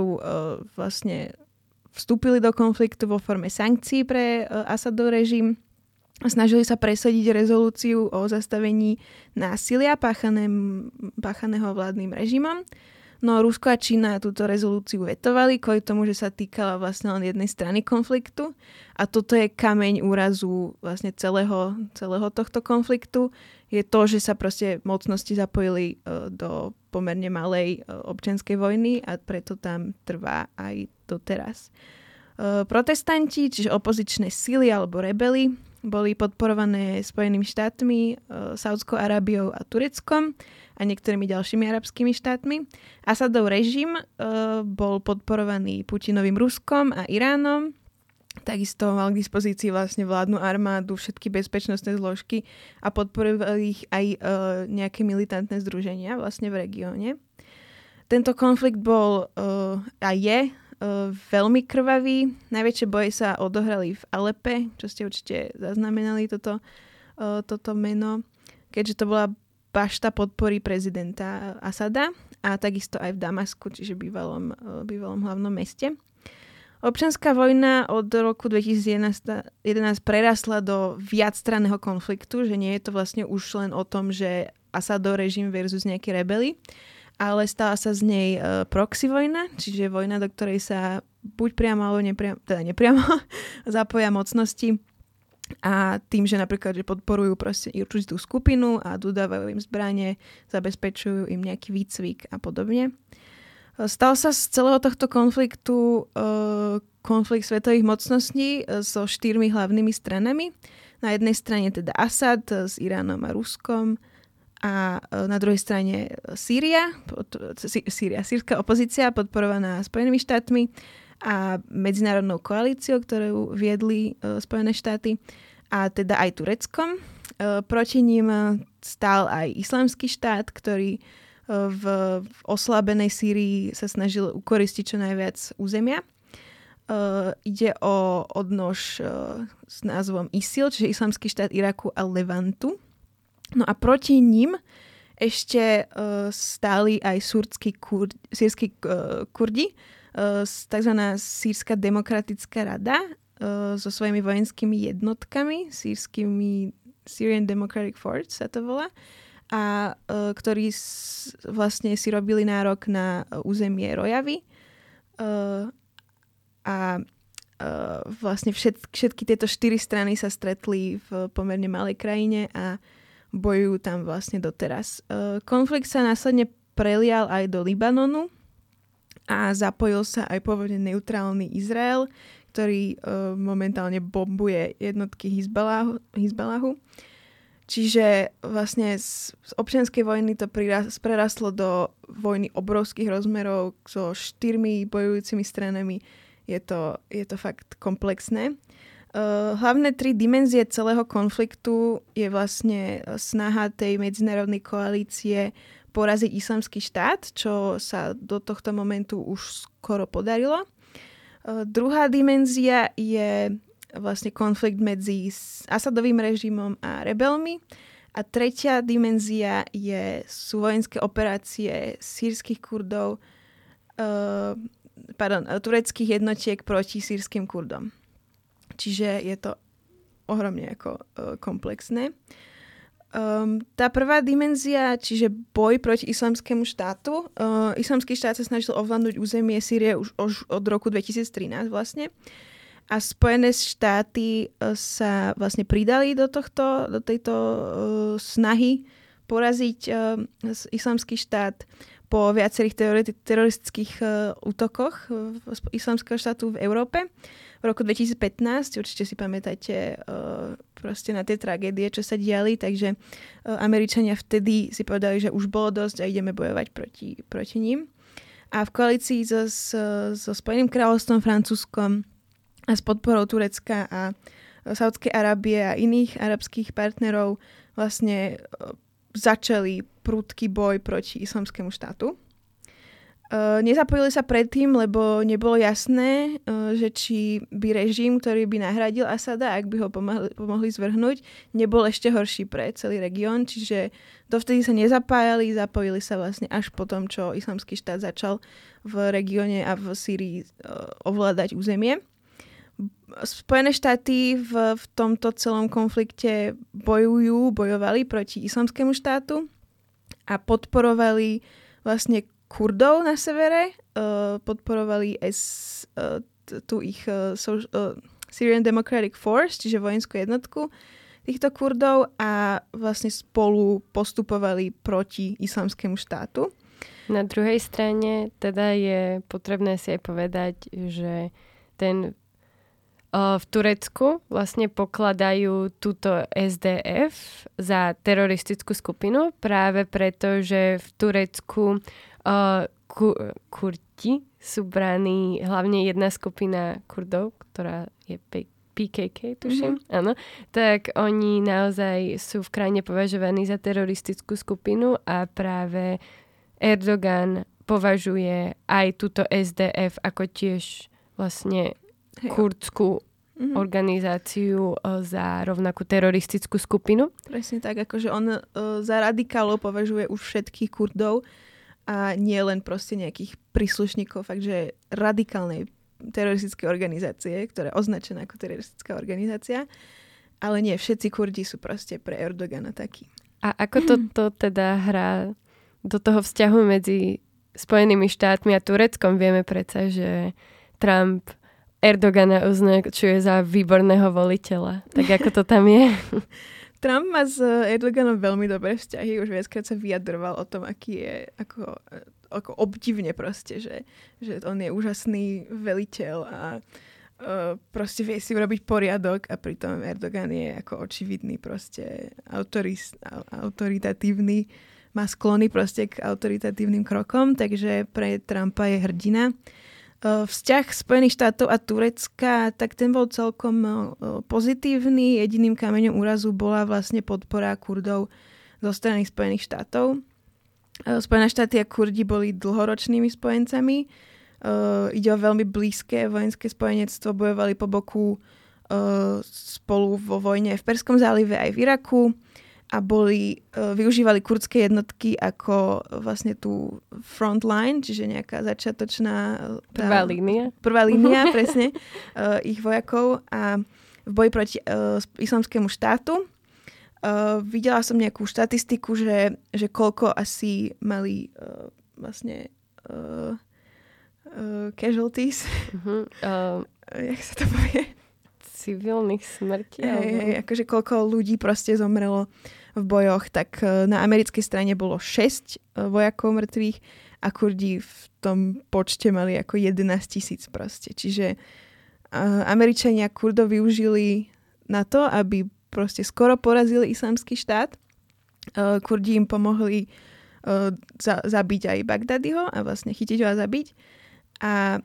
vlastne vstúpili do konfliktu vo forme sankcií pre Asadov režim Snažili sa presadiť rezolúciu o zastavení násilia páchaného vládnym režimom. No Rusko a Čína túto rezolúciu vetovali kvôli tomu, že sa týkala vlastne len jednej strany konfliktu. A toto je kameň úrazu vlastne celého tohto konfliktu. Je to, že sa proste mocnosti zapojili do pomerne malej občianskej vojny a preto tam trvá aj doteraz. Protestanti, čiže opozičné sily alebo rebeli, boli podporované Spojenými štátmi, Saudskou Arábiou a Tureckom a niektorými ďalšími arabskými štátmi. Asadov režim bol podporovaný Putinovým Ruskom a Iránom. Takisto mal k dispozícii vlastne vládnu armádu, všetky bezpečnostné zložky a podporovali ich aj nejaké militantné združenia vlastne v regióne. Tento konflikt bol a je veľmi krvavý. Najväčšie boje sa odohrali v Alepe, čo ste určite zaznamenali toto meno, keďže to bola bašta podpory prezidenta Asada a takisto aj v Damasku, čiže bývalom hlavnom meste. Občianská vojna od roku 2011 prerastla do viacstranného konfliktu, že nie je to vlastne už len o tom, že Asadov režim versus nejakí rebeli, ale stala sa z nej proxy vojna, čiže vojna, do ktorej sa buď priamo alebo nepriamo zapoja mocnosti a tým, že napríklad že podporujú proste určitú skupinu a dodávajú im zbranie, zabezpečujú im nejaký výcvik a podobne. Stal sa z celého tohto konfliktu konflikt svetových mocností so 4 hlavnými stranami. Na jednej strane teda Asad s Iránom a Ruskom a na druhej strane sýrska opozícia podporovaná Spojenými štátmi a medzinárodnou koalíciou, ktorú viedli Spojené štáty a teda aj Tureckom. Proti ním stál aj Islamský štát, ktorý v oslabenej Sýrii sa snažil ukoristiť čo najviac územia. Ide o odnož s názvom ISIL, čiže Islamský štát Iraku a Levantu. No a proti ním ešte stáli aj sýrski Kurdi, tzv. Sýrska demokratická rada so svojimi vojenskými jednotkami, Syrian Democratic Force sa to volá, a ktorí vlastne si robili nárok na územie Rojavy a vlastne všetky tieto 4 strany sa stretli v pomerne malej krajine a bojujú tam vlastne doteraz. Konflikt sa následne prelial aj do Libanonu a zapojil sa aj pôvodne neutrálny Izrael, ktorý momentálne bombuje jednotky Hizbalahu. Čiže vlastne z občianskej vojny to prerastlo do vojny obrovských rozmerov so 4 bojujúcimi stranami. Je to fakt komplexné. Hlavné 3 dimenzie celého konfliktu je vlastne snaha tej medzinárodnej koalície poraziť Islamský štát, čo sa do tohto momentu už skoro podarilo. Druhá dimenzia je vlastne konflikt medzi Asadovým režimom a rebelmi. A tretia dimenzia sú vojenské operácie sýrskych Kurdov, tureckých jednotiek proti sýrskym Kurdom. Čiže je to ohromne komplexné. Tá prvá dimenzia, čiže boj proti Islamskému štátu. Islamský štát sa snažil ovládnuť územie Sýrie už od roku 2013 vlastne. A Spojené štáty sa vlastne pridali do tejto snahy poraziť Islamský štát po viacerých teroristických útokoch Islamského štátu v Európe. V roku 2015, určite si pamätáte proste na tie tragédie, čo sa diali, takže Američania vtedy si povedali, že už bolo dosť a ideme bojovať proti ním. A v koalícii so Spojeným kráľovstvom, Francúzskom a s podporou Turecka a Saudskej Arábie a iných arabských partnerov vlastne začali prudký boj proti Islamskému štátu. Nezapojili sa predtým, lebo nebolo jasné, že či by režim, ktorý by nahradil Asada, ak by ho pomohli zvrhnúť, nebol ešte horší pre celý región. Čiže dovtedy sa nezapájali, zapojili sa vlastne až po tom, čo Islamský štát začal v regióne a v Sýrii ovládať územie. Spojené štáty v tomto celom konflikte bojovali proti islamskému štátu a podporovali vlastne Kurdov na severe, podporovali tu ich Syrian Democratic Force, čiže vojenskú jednotku týchto Kurdov a vlastne spolu postupovali proti islamskému štátu. Na druhej strane teda je potrebné si aj povedať, že v Turecku vlastne pokladajú túto SDF za teroristickú skupinu práve preto, že v Turecku Kurdi sú braní, hlavne jedna skupina Kurdov, ktorá je PKK, tuším, áno, tak oni naozaj sú v krajine považovaní za teroristickú skupinu a práve Erdogan považuje aj túto SDF ako tiež vlastne kurdskú organizáciu za rovnakú teroristickú skupinu. Presne tak, akože on za radikálov považuje už všetkých Kurdov a nie len proste nejakých príslušníkov, takže radikálnej teroristické organizácie, ktorá je označená ako teroristická organizácia, ale nie, všetci Kurdi sú proste pre Erdogana takí. A ako to teda hrá do toho vzťahu medzi Spojenými štátmi a Tureckom? Vieme predsa, že Trump Erdogana označuje za výborného voliteľa. Tak ako to tam je? Trump má s Erdoganom veľmi dobré vzťahy, už viackrát sa vyjadroval o tom, aký je, ako obdivne proste, že on je úžasný veliteľ a proste vie si urobiť poriadok a pritom Erdogan je ako očividný proste autoritatívny, má sklony proste k autoritatívnym krokom, takže pre Trumpa je hrdina. Vzťah Spojených štátov a Turecka, tak ten bol celkom pozitívny. Jediným kameňom úrazu bola vlastne podpora Kurdov zo strany Spojených štátov. Spojené štáty a Kurdi boli dlhoročnými spojencami. Ide o veľmi blízke vojenské spojenectvo, bojovali po boku spolu vo vojne v Perskom zálive aj v Iraku a využívali kurdské jednotky ako vlastne tú front line, čiže nejaká začiatočná prvá línia presne ich vojakov a v boji proti islamskému štátu. Videla som nejakú štatistiku, že koľko asi mali vlastne casualties. Jak sa to povie? Civilných smrti. Akože koľko ľudí proste zomrelo v bojoch, tak na americkej strane bolo 6 vojakov mŕtvych a Kurdi v tom počte mali ako 11,000 proste. Čiže Američania Kurdov využili na to, aby proste skoro porazili islamský štát. Kurdi im pomohli zabiť aj Bagdadiho a vlastne chytiť ho a zabiť. A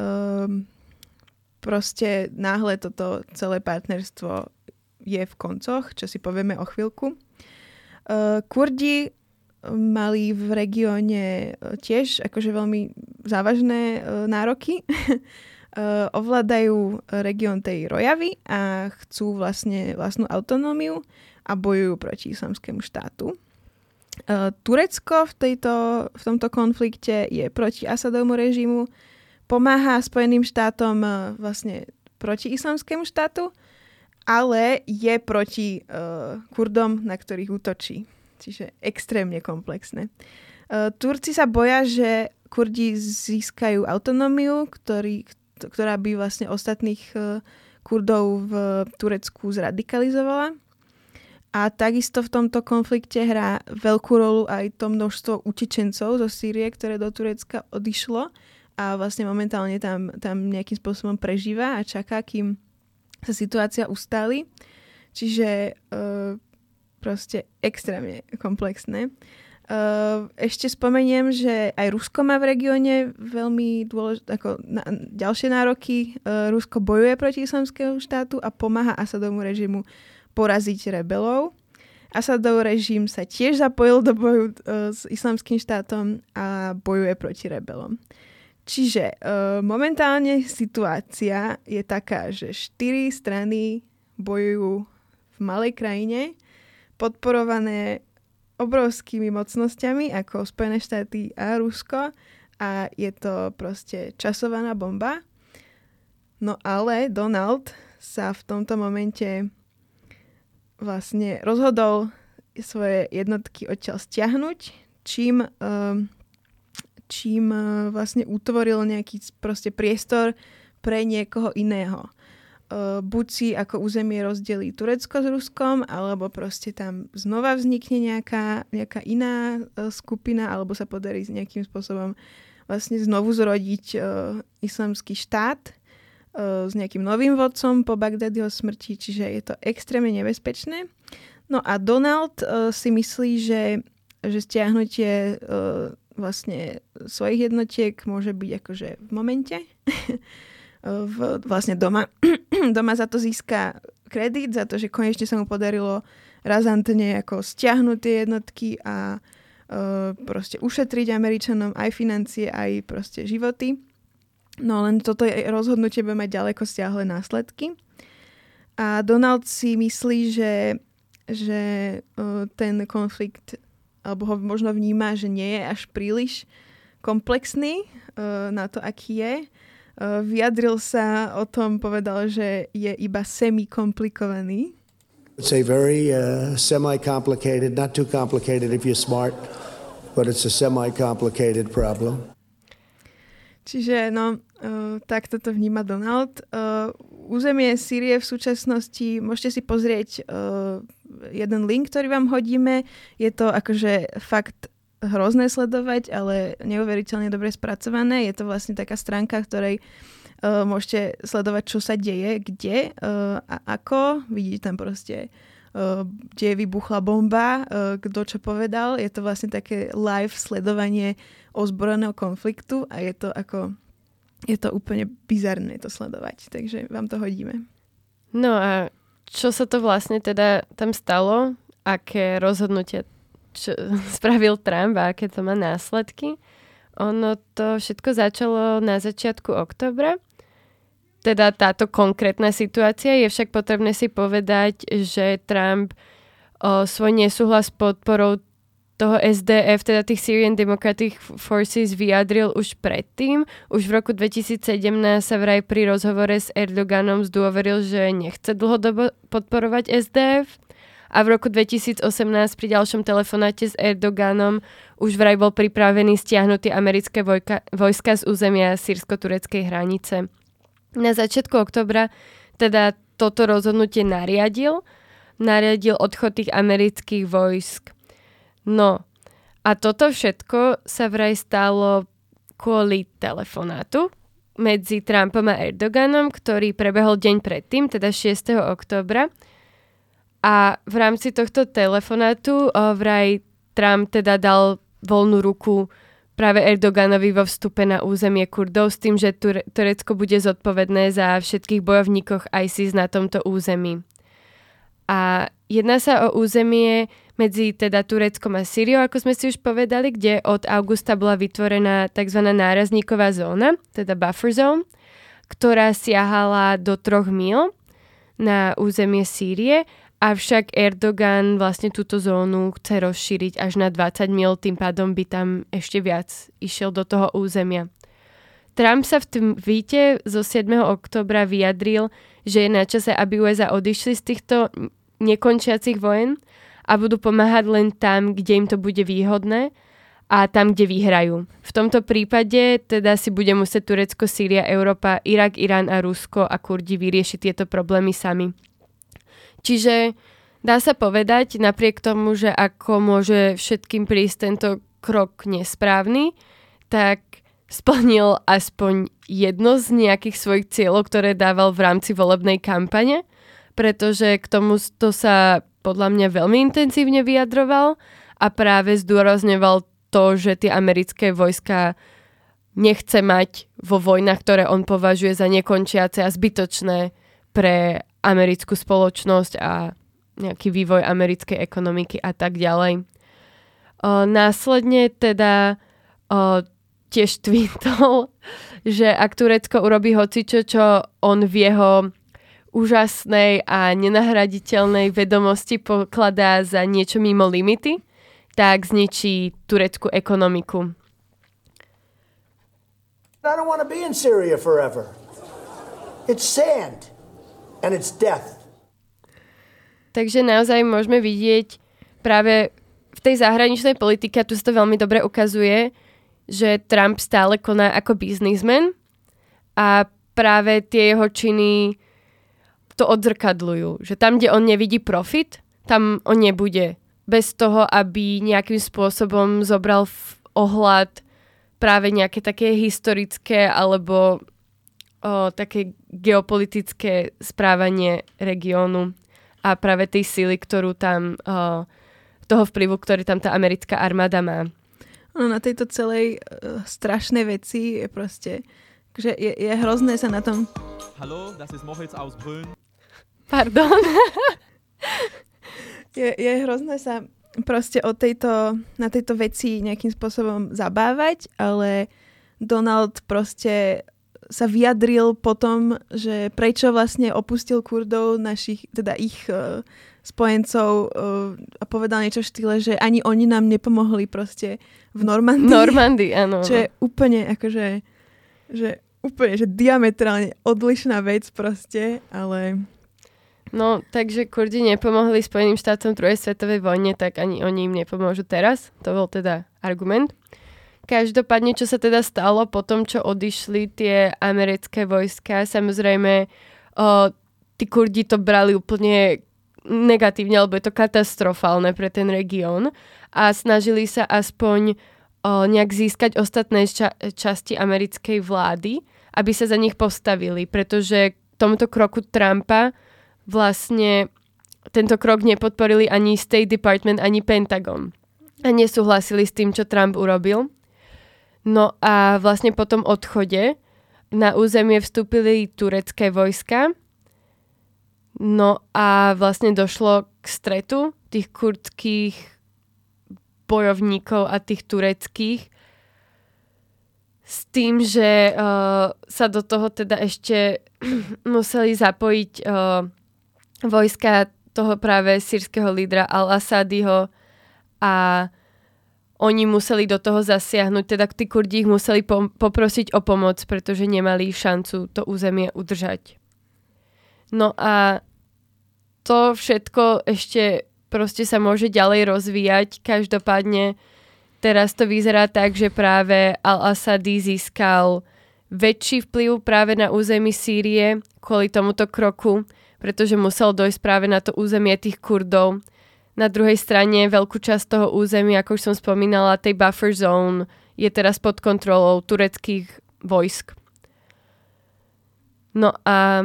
proste náhle toto celé partnerstvo je v koncoch, čo si povieme o chvíľku. Kurdi mali v regióne tiež akože veľmi závažné nároky. Ovládajú región tej Rojavy a chcú vlastnú autonómiu a bojujú proti islamskému štátu. Turecko v tomto konflikte je proti Asadovmu režimu, pomáha Spojeným štátom vlastne proti islamskému štátu, ale je proti Kurdom, na ktorých útočí. Čiže extrémne komplexné. Turci sa boja, že Kurdi získajú autonómiu, ktorá by vlastne ostatných Kurdov v Turecku zradikalizovala. A takisto v tomto konflikte hrá veľkú rolu aj to množstvo utečencov zo Sýrie, ktoré do Turecka odišlo a vlastne momentálne tam nejakým spôsobom prežíva a čaká, kým sa situácia ustáli. Čiže proste extrémne komplexné. Ešte spomeniem, že aj Rusko má v regióne veľmi dôležité, ďalšie nároky. Rusko bojuje proti islamskému štátu a pomáha Asadovmu režimu poraziť rebelov. Asadov režim sa tiež zapojil do boju s islamským štátom a bojuje proti rebelom. Čiže momentálne situácia je taká, že 4 strany bojujú v malej krajine, podporované obrovskými mocnosťami ako Spojené štáty a Rusko a je to proste časovaná bomba. No ale Donald sa v tomto momente vlastne rozhodol svoje jednotky odtiaľ stiahnuť, čím vlastne utvoril nejaký proste priestor pre niekoho iného. Buď si ako územie rozdelí Turecko s Ruskom, alebo proste tam znova vznikne nejaká iná skupina, alebo sa podarí nejakým spôsobom vlastne znovu zrodiť islamský štát s nejakým novým vodcom po Bagdadiho smrti, čiže je to extrémne nebezpečné. No a Donald si myslí, že stiahnutie vlastne svojich jednotiek môže byť akože v momente. Vlastne doma za to získa kredit, za to, že konečne sa mu podarilo razantne ako stiahnuť tie jednotky a proste ušetriť Američanom aj financie, aj proste životy. No len toto rozhodnutie bude mať ďaleko siahle následky. A Donald si myslí, že ten konflikt, alebo ho možno vníma, že nie je až príliš komplexný na to, aký je. Vyjadril sa o tom, povedal, že je iba semi-komplikovaný. It's a very semi-complicated, not too complicated if you're smart, but it's a semi-complicated problem. Čiže takto to vníma Donald. Územie Sýrie v súčasnosti, môžete si pozrieť jeden link, ktorý vám hodíme. Je to akože fakt hrozné sledovať, ale neuveriteľne dobre spracované. Je to vlastne taká stránka, ktorej môžete sledovať, čo sa deje, kde a ako. Vidíte tam proste, kde vybuchla bomba, kto čo povedal. Je to vlastne také live sledovanie ozbrojeného konfliktu a je to úplne bizarné to sledovať. Takže vám to hodíme. No a čo sa to vlastne teda tam stalo? Aké rozhodnutia čo spravil Trump a aké to má následky? Ono to všetko začalo na začiatku októbra. Teda táto konkrétna situácia, je však potrebné si povedať, že Trump svoj nesúhlas s podporou toho SDF, teda tých Syrian Democratic Forces, vyjadril už predtým. Už v roku 2017 sa vraj pri rozhovore s Erdoganom zdôveril, že nechce dlhodobo podporovať SDF. A v roku 2018 pri ďalšom telefonáte s Erdoganom už vraj bol pripravený stiahnutie americké vojska z územia sýrsko-tureckej hranice. Na začiatku októbra teda toto rozhodnutie nariadil odchod tých amerických vojsk. No a toto všetko sa vraj stalo kvôli telefonátu medzi Trumpom a Erdoganom, ktorý prebehol deň predtým, teda 6. októbra. A v rámci tohto telefonátu vraj Trump teda dal voľnú ruku práve Erdoganovi vo vstupe na územie Kurdov s tým, že Turecko bude zodpovedné za všetkých bojovníkoch ISIS na tomto území. A jedná sa o územie medzi teda Tureckom a Sýriou, ako sme si už povedali, kde od augusta bola vytvorená tzv. Nárazníková zóna, teda buffer zone, ktorá siahala do 3 míl na územie Sýrie. Avšak Erdogan vlastne túto zónu chce rozšíriť až na 20 míl, tým pádom by tam ešte viac išiel do toho územia. Trump sa v tweete zo 7. októbra vyjadril, že je na čase, aby USA odišli z týchto nekončiacich vojen a budú pomáhať len tam, kde im to bude výhodné a tam, kde vyhrajú. V tomto prípade teda si bude musieť Turecko, Sýria, Európa, Irak, Irán a Rusko a Kurdi vyriešiť tieto problémy sami. Čiže dá sa povedať, napriek tomu, že ako môže všetkým prísť tento krok nesprávny, tak splnil aspoň jedno z nejakých svojich cieľov, ktoré dával v rámci volebnej kampane, pretože k tomu to sa podľa mňa veľmi intenzívne vyjadroval a práve zdôrazňoval to, že tie americké vojska nechce mať vo vojnách, ktoré on považuje za nekončiace a zbytočné pre americkú spoločnosť a nejaký vývoj americkej ekonomiky a tak ďalej. Následne teda tiež tweetol, že ak Turecko urobí hocičo, čo on v jeho úžasnej a nenahraditeľnej vedomosti pokladá za niečo mimo limity, tak zničí tureckú ekonomiku. I don't want to be in Syria forever. It's sand and it's death. Takže naozaj môžeme vidieť práve v tej zahraničnej politike, a tu sa to veľmi dobre ukazuje, že Trump stále koná ako biznismen a práve tie jeho činy to odzrkadľujú. Že tam, kde on nevidí profit, tam on nebude. Bez toho, aby nejakým spôsobom zobral v ohľad práve nejaké také historické alebo také geopolitické správanie regiónu a práve tej sily, ktorú tam, toho vplyvu, ktorý tam tá americká armáda má. No, na tejto celej strašnej veci je proste, že je hrozné sa na tom... Hallo, das ist Moritz aus Brünn. Pardon. je hrozné sa proste na tejto veci nejakým spôsobom zabávať, ale Donald proste sa vyjadril potom, že prečo vlastne opustil Kurdov, ich spojencov a povedal niečo v štýle, že ani oni nám nepomohli proste v Normandii. Áno. Čo je úplne akože, že diametrálne odlišná vec proste, ale... No, takže Kurdi nepomohli Spojeným štátom v druhej svetovej vojne, tak ani oni im nepomôžu teraz. To bol teda argument. Každopádne, čo sa teda stalo po tom, čo odišli tie americké vojska, samozrejme, tí Kurdi to brali úplne negatívne, alebo je to katastrofálne pre ten región a snažili sa aspoň nejak získať ostatné časti americkej vlády, aby sa za nich postavili, pretože tomuto kroku Trumpa vlastne tento krok nepodporili ani State Department, ani Pentagon. A nesúhlasili s tým, čo Trump urobil. No a vlastne po tom odchode na územie vstúpili turecké vojska. No a vlastne došlo k stretu tých kurdských bojovníkov a tých tureckých s tým, že sa do toho teda ešte museli zapojiť vojska toho práve sírskeho lídra Al-Asadiho a oni museli do toho zasiahnuť, teda tí Kurdi ich museli poprosiť o pomoc, pretože nemali šancu to územie udržať. No a to všetko ešte proste sa môže ďalej rozvíjať. Každopádne teraz to vyzerá tak, že práve Al-Asadi získal väčší vplyv práve na území Sýrie kvôli tomuto kroku, pretože musel dojsť práve na to územie tých Kurdov. Na druhej strane veľkú časť toho územia, ako už som spomínala, tej buffer zone je teraz pod kontrolou tureckých vojsk. No a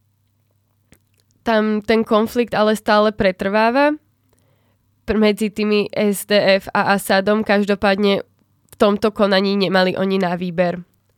tam ten konflikt ale stále pretrváva medzi tými SDF a Asadom. Každopádne v tomto konaní nemali oni na výber.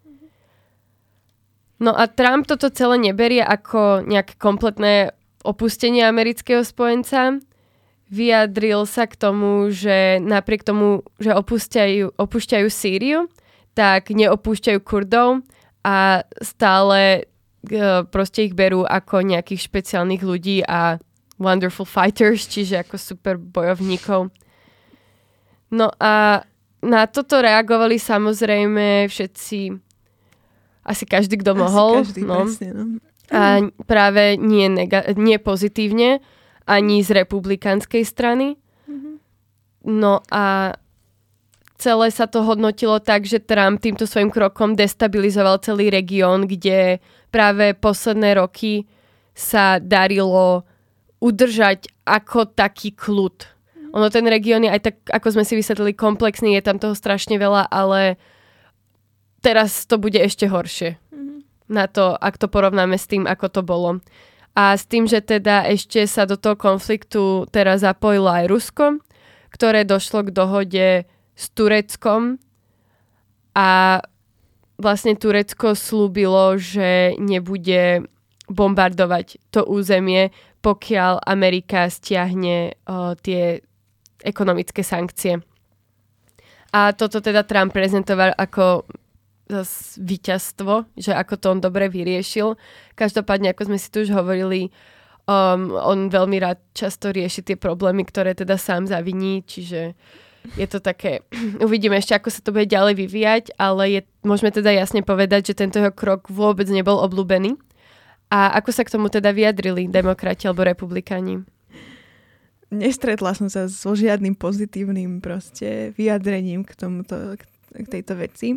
No a Trump toto celé neberie ako nejaké kompletné opustenie amerického spojenca. Vyjadril sa k tomu, že napriek tomu, že opúšťajú Sýriu, tak neopúšťajú Kurdov a stále proste ich berú ako nejakých špeciálnych ľudí a wonderful fighters, čiže ako super bojovníkov. No a na toto reagovali samozrejme všetci, asi každý, kto mohol. Každý, presne, no. A práve nie pozitívne, ani z republikánskej strany. Mm-hmm. No a celé sa to hodnotilo tak, že Trump týmto svojim krokom destabilizoval celý región, kde práve posledné roky sa darilo udržať ako taký kľud. Ono ten región je aj tak, ako sme si vysvetlili, komplexný, je tam toho strašne veľa, ale teraz to bude ešte horšie. Mm-hmm. Na to, ak to porovnáme s tým, ako to bolo. A s tým, že teda ešte sa do toho konfliktu teraz zapojilo aj Rusko, ktoré došlo k dohode s Tureckom a vlastne Turecko slúbilo, že nebude bombardovať to územie, pokiaľ Amerika stiahne tie ekonomické sankcie. A toto teda Trump prezentoval ako víťazstvo, že ako to on dobre vyriešil. Každopádne, ako sme si tu už hovorili, on veľmi rád často rieši tie problémy, ktoré teda sám zaviní, čiže je to také, uvidíme ešte, ako sa to bude ďalej vyvíjať, ale môžeme teda jasne povedať, že tento jeho krok vôbec nebol obľúbený A ako sa k tomu teda vyjadrili demokrati alebo republikáni? Nestretla som sa so žiadnym pozitívnym proste vyjadrením k tejto veci.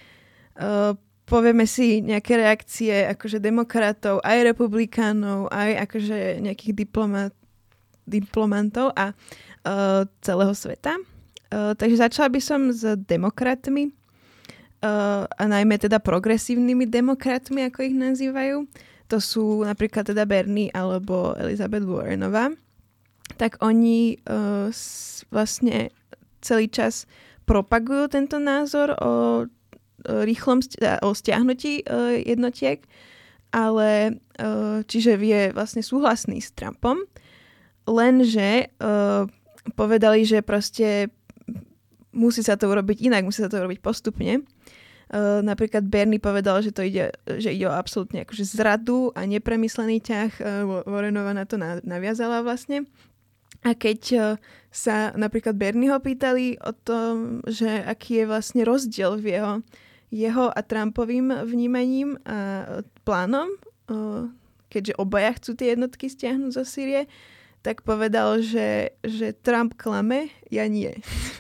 Povieme si nejaké reakcie akože demokratov, aj republikánov, aj akože nejakých diplomantov a celého sveta. Takže začala by som s demokratmi a najmä teda progresívnymi demokratmi, ako ich nazývajú. To sú napríklad teda Bernie alebo Elizabeth Warrenová. Tak oni vlastne celý čas propagujú tento názor o stiahnutí jednotiek, ale čiže je vlastne súhlasný s Trumpom, lenže povedali, že proste musí sa to urobiť inak, musí sa to urobiť postupne. Napríklad Bernie povedal, že ide o absolútne akože zradu a nepremyslený ťah. Warrenová na to naviazala vlastne. A keď sa napríklad Bernieho pýtali o tom, že aký je vlastne rozdiel v jeho a Trumpovým vnímaním a plánom, keďže obaja chcú tie jednotky stiahnuť zo Sýrie, tak povedal, že Trump klame, ja nie.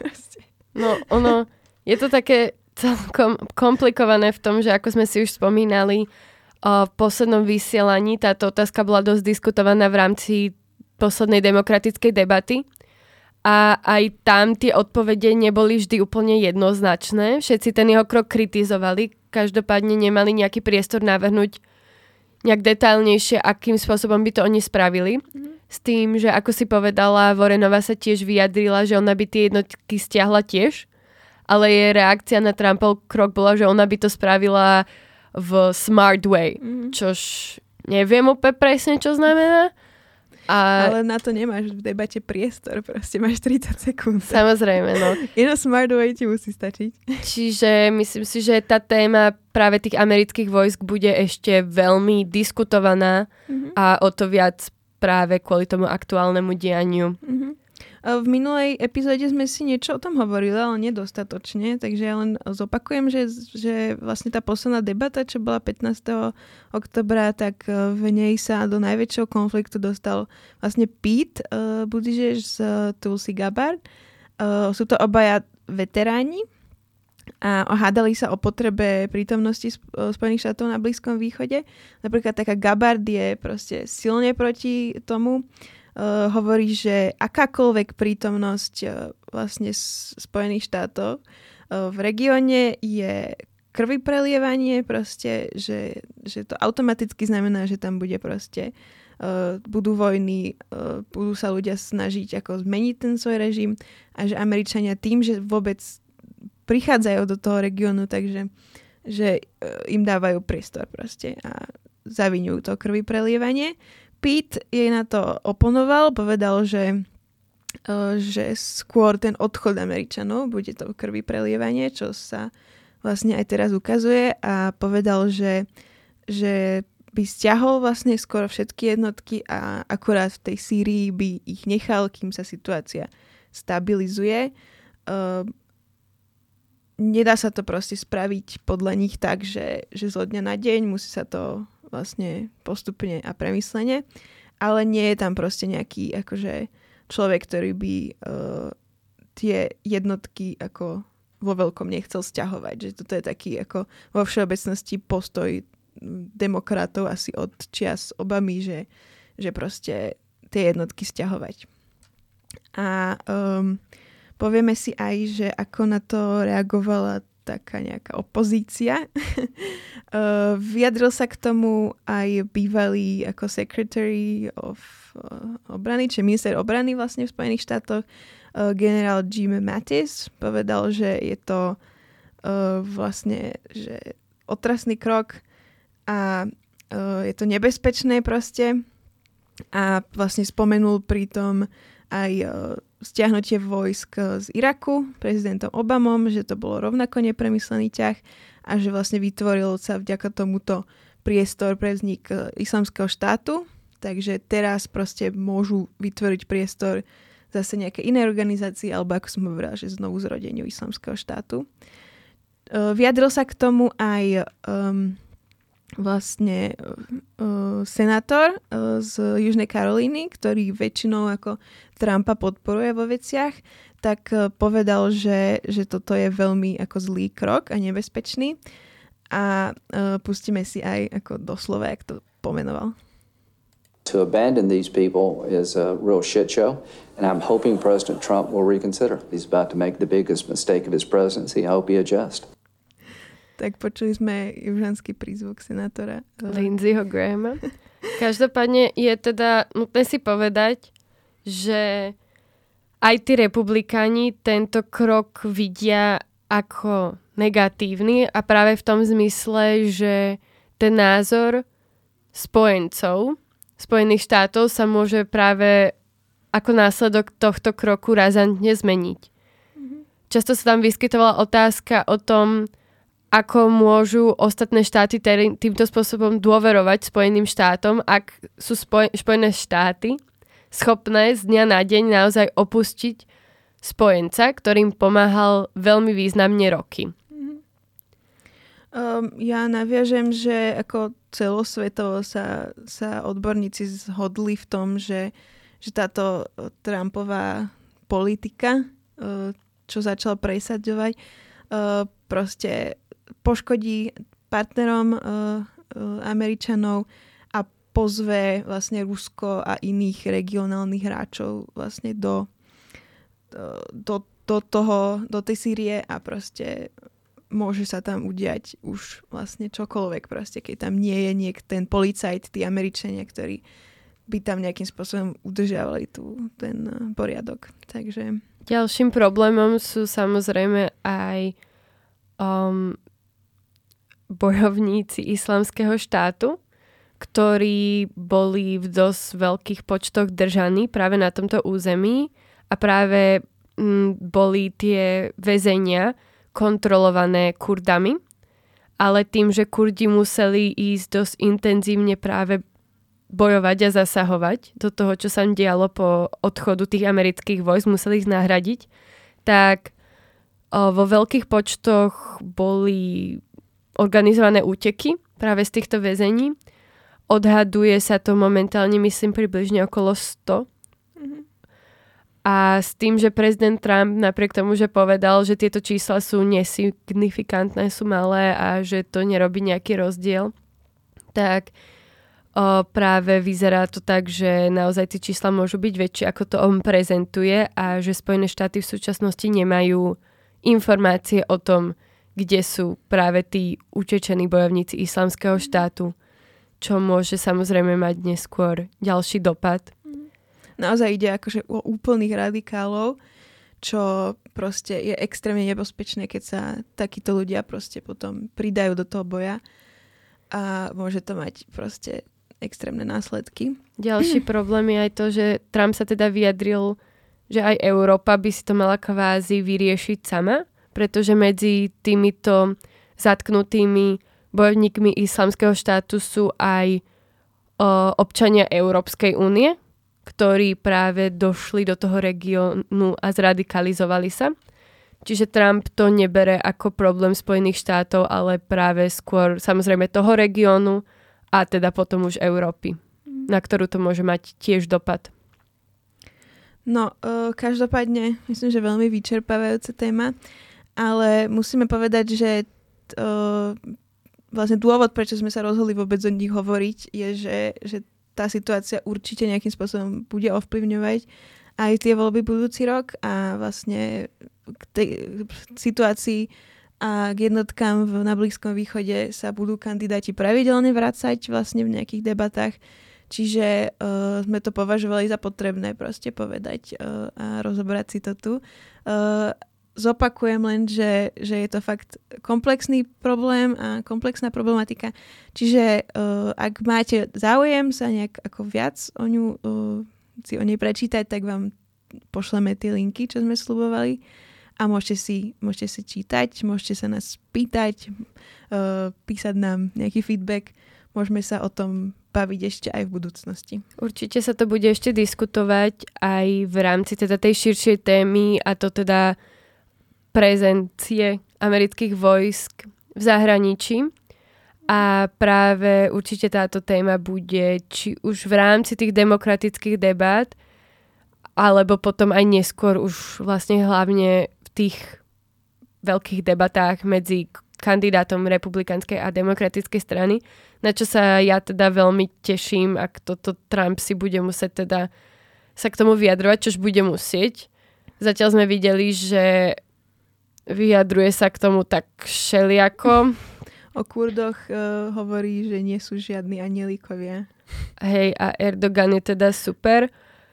No je to také celkom komplikované v tom, že ako sme si už spomínali v poslednom vysielaní, táto otázka bola dosť diskutovaná v rámci poslednej demokratickej debaty a aj tam tie odpovede neboli vždy úplne jednoznačné. Všetci ten jeho krok kritizovali, každopádne nemali nejaký priestor navrhnúť nejak detailnejšie, akým spôsobom by to oni spravili. S tým, že ako si povedala, Warrenová sa tiež vyjadrila, že ona by tie jednotky stiahla tiež, ale jej reakcia na Trumpov krok bola, že ona by to spravila v smart way, čož neviem úplne presne, čo znamená. Ale na to nemáš v debate priestor, proste máš 30 sekúnd. Samozrejme, no. Ino smart way ti musí stačiť. Čiže myslím si, že tá téma práve tých amerických vojsk bude ešte veľmi diskutovaná a o to viac práve kvôli tomu aktuálnemu dianiu. V minulej epizóde sme si niečo o tom hovorili, ale nedostatočne, takže ja len zopakujem, že vlastne tá posledná debata, čo bola 15. oktobra, tak v nej sa do najväčšieho konfliktu dostal vlastne Pete Buttigieg z Tulsi Gabbard. Sú to obaja veteráni a hádali sa o potrebe prítomnosti Spojených štátov na Blízkom východe. Napríklad taká Gabbard je proste silne proti tomu. Hovorí, že akákoľvek prítomnosť vlastne Spojených štátov v regióne je krvi prelievanie, proste, že to automaticky znamená, že tam bude proste budú vojny, budú sa ľudia snažiť ako zmeniť ten svoj režim a že Američania tým, že vôbec prichádzajú do toho regiónu, takže že im dávajú priestor proste a zaviňujú to krvi prelievanie. Pete jej na to oponoval, povedal, že skôr ten odchod Američanov bude to krvi prelievanie, čo sa vlastne aj teraz ukazuje a povedal, že by stiahol vlastne skoro všetky jednotky a akurát v tej Sýrii by ich nechal, kým sa situácia stabilizuje. Nedá sa to proste spraviť podľa nich tak, že zo dňa na deň musí sa to vlastne postupne a premyslene, ale nie je tam proste nejaký akože človek, ktorý by tie jednotky ako vo veľkom nechcel sťahovať. Že toto je taký ako vo všeobecnosti postoj demokratov asi od čias Obamy, že proste tie jednotky sťahovať. A povieme si aj, že ako na to reagovala taká nejaká opozícia. Vyjadril sa k tomu aj bývalý ako Secretary of obrany, či minister obrany vlastne v Spojených štátoch, generál Jim Mattis. Povedal, že je to vlastne že otrasný krok a je to nebezpečné proste. A vlastne spomenul pritom aj stiahnutie vojsk z Iraku prezidentom Obamom, že to bolo rovnako nepremyslený ťah a že vlastne vytvoril sa vďaka tomuto priestor pre vznik islamského štátu. Takže teraz proste môžu vytvoriť priestor zase nejaké iné organizácie, alebo ako som hovorila, že znovu zrodeniu islamského štátu. Vyjadril sa k tomu aj vlastne senátor z Južnej Karolíny, ktorý väčšinou ako Trumpa podporuje vo veciach, tak povedal, že toto je veľmi ako zlý krok a nebezpečný. A pustíme si aj ako doslova, jak to pomenoval. To abandon these people is a real shit show, and I'm hoping President Trump will reconsider. He's about to make the biggest mistake of his presidency. I hope he adjusts. Tak počuli sme južanský prízvuk senátora Lindseyho Grahama. Každopádne je teda nutné si povedať, že aj tí republikáni tento krok vidia ako negatívny a práve v tom zmysle, že ten názor spojencov Spojených štátov sa môže práve ako následok tohto kroku razantne zmeniť. Často sa tam vyskytovala otázka o tom, ako môžu ostatné štáty týmto spôsobom dôverovať Spojeným štátom, ak sú Spojené štáty schopné z dňa na deň naozaj opustiť spojenca, ktorým pomáhal veľmi významne roky. Ja naviažem, že ako celosvetovo sa odborníci zhodli v tom, že táto Trumpová politika, čo začal presadzovať, proste poškodí partnerom Američanov a pozve vlastne Rusko a iných regionálnych hráčov vlastne do tej Sýrie a proste môže sa tam udiať už vlastne čokoľvek proste, keď tam nie je ten policajt, tí Američania, ktorí by tam nejakým spôsobom udržiavali ten poriadok. Takže... Ďalším problémom sú samozrejme aj bojovníci Islamského štátu, ktorí boli v dosť veľkých počtoch držaní práve na tomto území a práve boli tie väzenia kontrolované Kurdami, ale tým, že Kurdi museli ísť dosť intenzívne práve bojovať a zasahovať do toho, čo sa dialo po odchodu tých amerických vojsk, museli ich nahradiť, tak vo veľkých počtoch boli organizované úteky práve z týchto väzení. Odhaduje sa to momentálne, myslím, približne okolo 100. A s tým, že prezident Trump napriek tomu, že povedal, že tieto čísla sú nesignifikantné, sú malé a že to nerobí nejaký rozdiel, tak práve vyzerá to tak, že naozaj tie čísla môžu byť väčšie, ako to on prezentuje a že Spojené štáty v súčasnosti nemajú informácie o tom, kde sú práve tí utečení bojovníci Islamského štátu, čo môže samozrejme mať neskôr ďalší dopad. Naozaj ide akože o úplných radikálov, čo proste je extrémne nebezpečné, keď sa takíto ľudia proste potom pridajú do toho boja a môže to mať proste extrémne následky. Ďalší problém je aj to, že Trump sa teda vyjadril, že aj Európa by si to mala kvázi vyriešiť sama, pretože medzi týmito zatknutými bojovníkmi Islamského štátu sú aj občania Európskej únie, ktorí práve došli do toho regiónu a zradikalizovali sa. Čiže Trump to nebere ako problém Spojených štátov, ale práve skôr samozrejme toho regiónu a teda potom už Európy, na ktorú to môže mať tiež dopad. No, každopádne myslím, že veľmi vyčerpávajúca téma, ale musíme povedať, že vlastne dôvod, prečo sme sa rozhodli vôbec o nich hovoriť, je, že tá situácia určite nejakým spôsobom bude ovplyvňovať aj tie voľby budúci rok a vlastne k tej situácii a k jednotkám na Blízkom východe sa budú kandidáti pravidelne vracať vlastne v nejakých debatách. Čiže sme to považovali za potrebné proste povedať a rozobrať si to tu. Zopakujem len, že je to fakt komplexný problém a komplexná problematika. Čiže ak máte záujem sa nejak ako viac si o nej prečítať, tak vám pošleme tie linky, čo sme sľubovali a môžete si čítať, môžete sa nás pýtať, písať nám nejaký feedback. Môžeme sa o tom baviť ešte aj v budúcnosti. Určite sa to bude ešte diskutovať aj v rámci teda tej širšej témy a to teda prezencie amerických vojsk v zahraničí A práve určite táto téma bude či už v rámci tých demokratických debát, alebo potom aj neskôr už vlastne hlavne v tých veľkých debatách medzi kandidátom republikánskej a demokratickej strany, na čo sa ja teda veľmi teším, ak toto Trump si bude musieť teda sa k tomu vyjadrovať, čož bude musieť. Zatiaľ sme videli, že vyjadruje sa k tomu tak všeliako. O Kurdoch hovorí, že nie sú žiadni anielikovia. Hej, a Erdogan je teda super.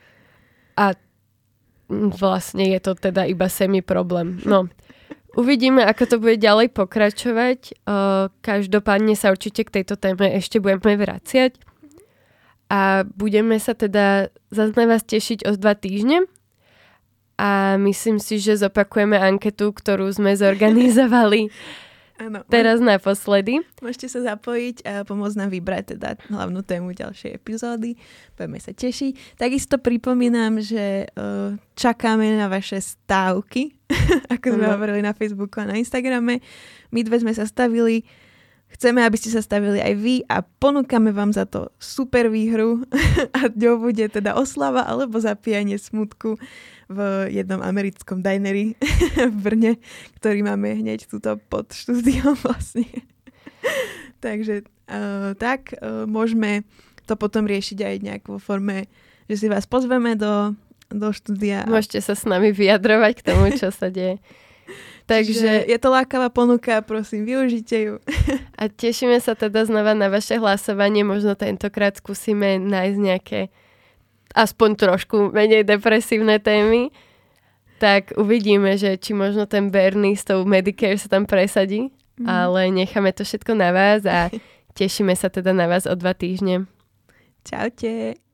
A vlastne je to teda iba semi-problém. No, uvidíme, ako to bude ďalej pokračovať. Každopádne sa určite k tejto téme ešte budeme vraciať. A budeme sa teda zase na vás tešiť o 2 týždne. A myslím si, že zopakujeme anketu, ktorú sme zorganizovali teraz naposledy. Môžete sa zapojiť a pomôcť nám vybrať teda hlavnú tému ďalšej epizódy. Budeme sa tešiť. Takisto pripomínam, že čakáme na vaše stávky, ako sme hovorili na Facebooku a na Instagrame. My 2 sme sa stavili. Chceme, aby ste sa stavili aj vy a ponúkame vám za to super výhru a ňou bude teda oslava alebo zapíjanie smutku v jednom americkom dineri v Brne, ktorý máme hneď túto pod štúdiom vlastne. Takže môžeme to potom riešiť aj nejak vo forme, že si vás pozveme do štúdia. Môžete sa s nami vyjadrovať k tomu, čo sa deje. Takže je to lákavá ponuka, prosím, využite ju. A tešíme sa teda znova na vaše hlasovanie. Možno tentokrát skúsime nájsť nejaké aspoň trošku menej depresívne témy. Tak uvidíme, že či možno ten Bernie s tou Medicare sa tam presadí. Ale necháme to všetko na vás a tešíme sa teda na vás o 2 týždne. Čaute.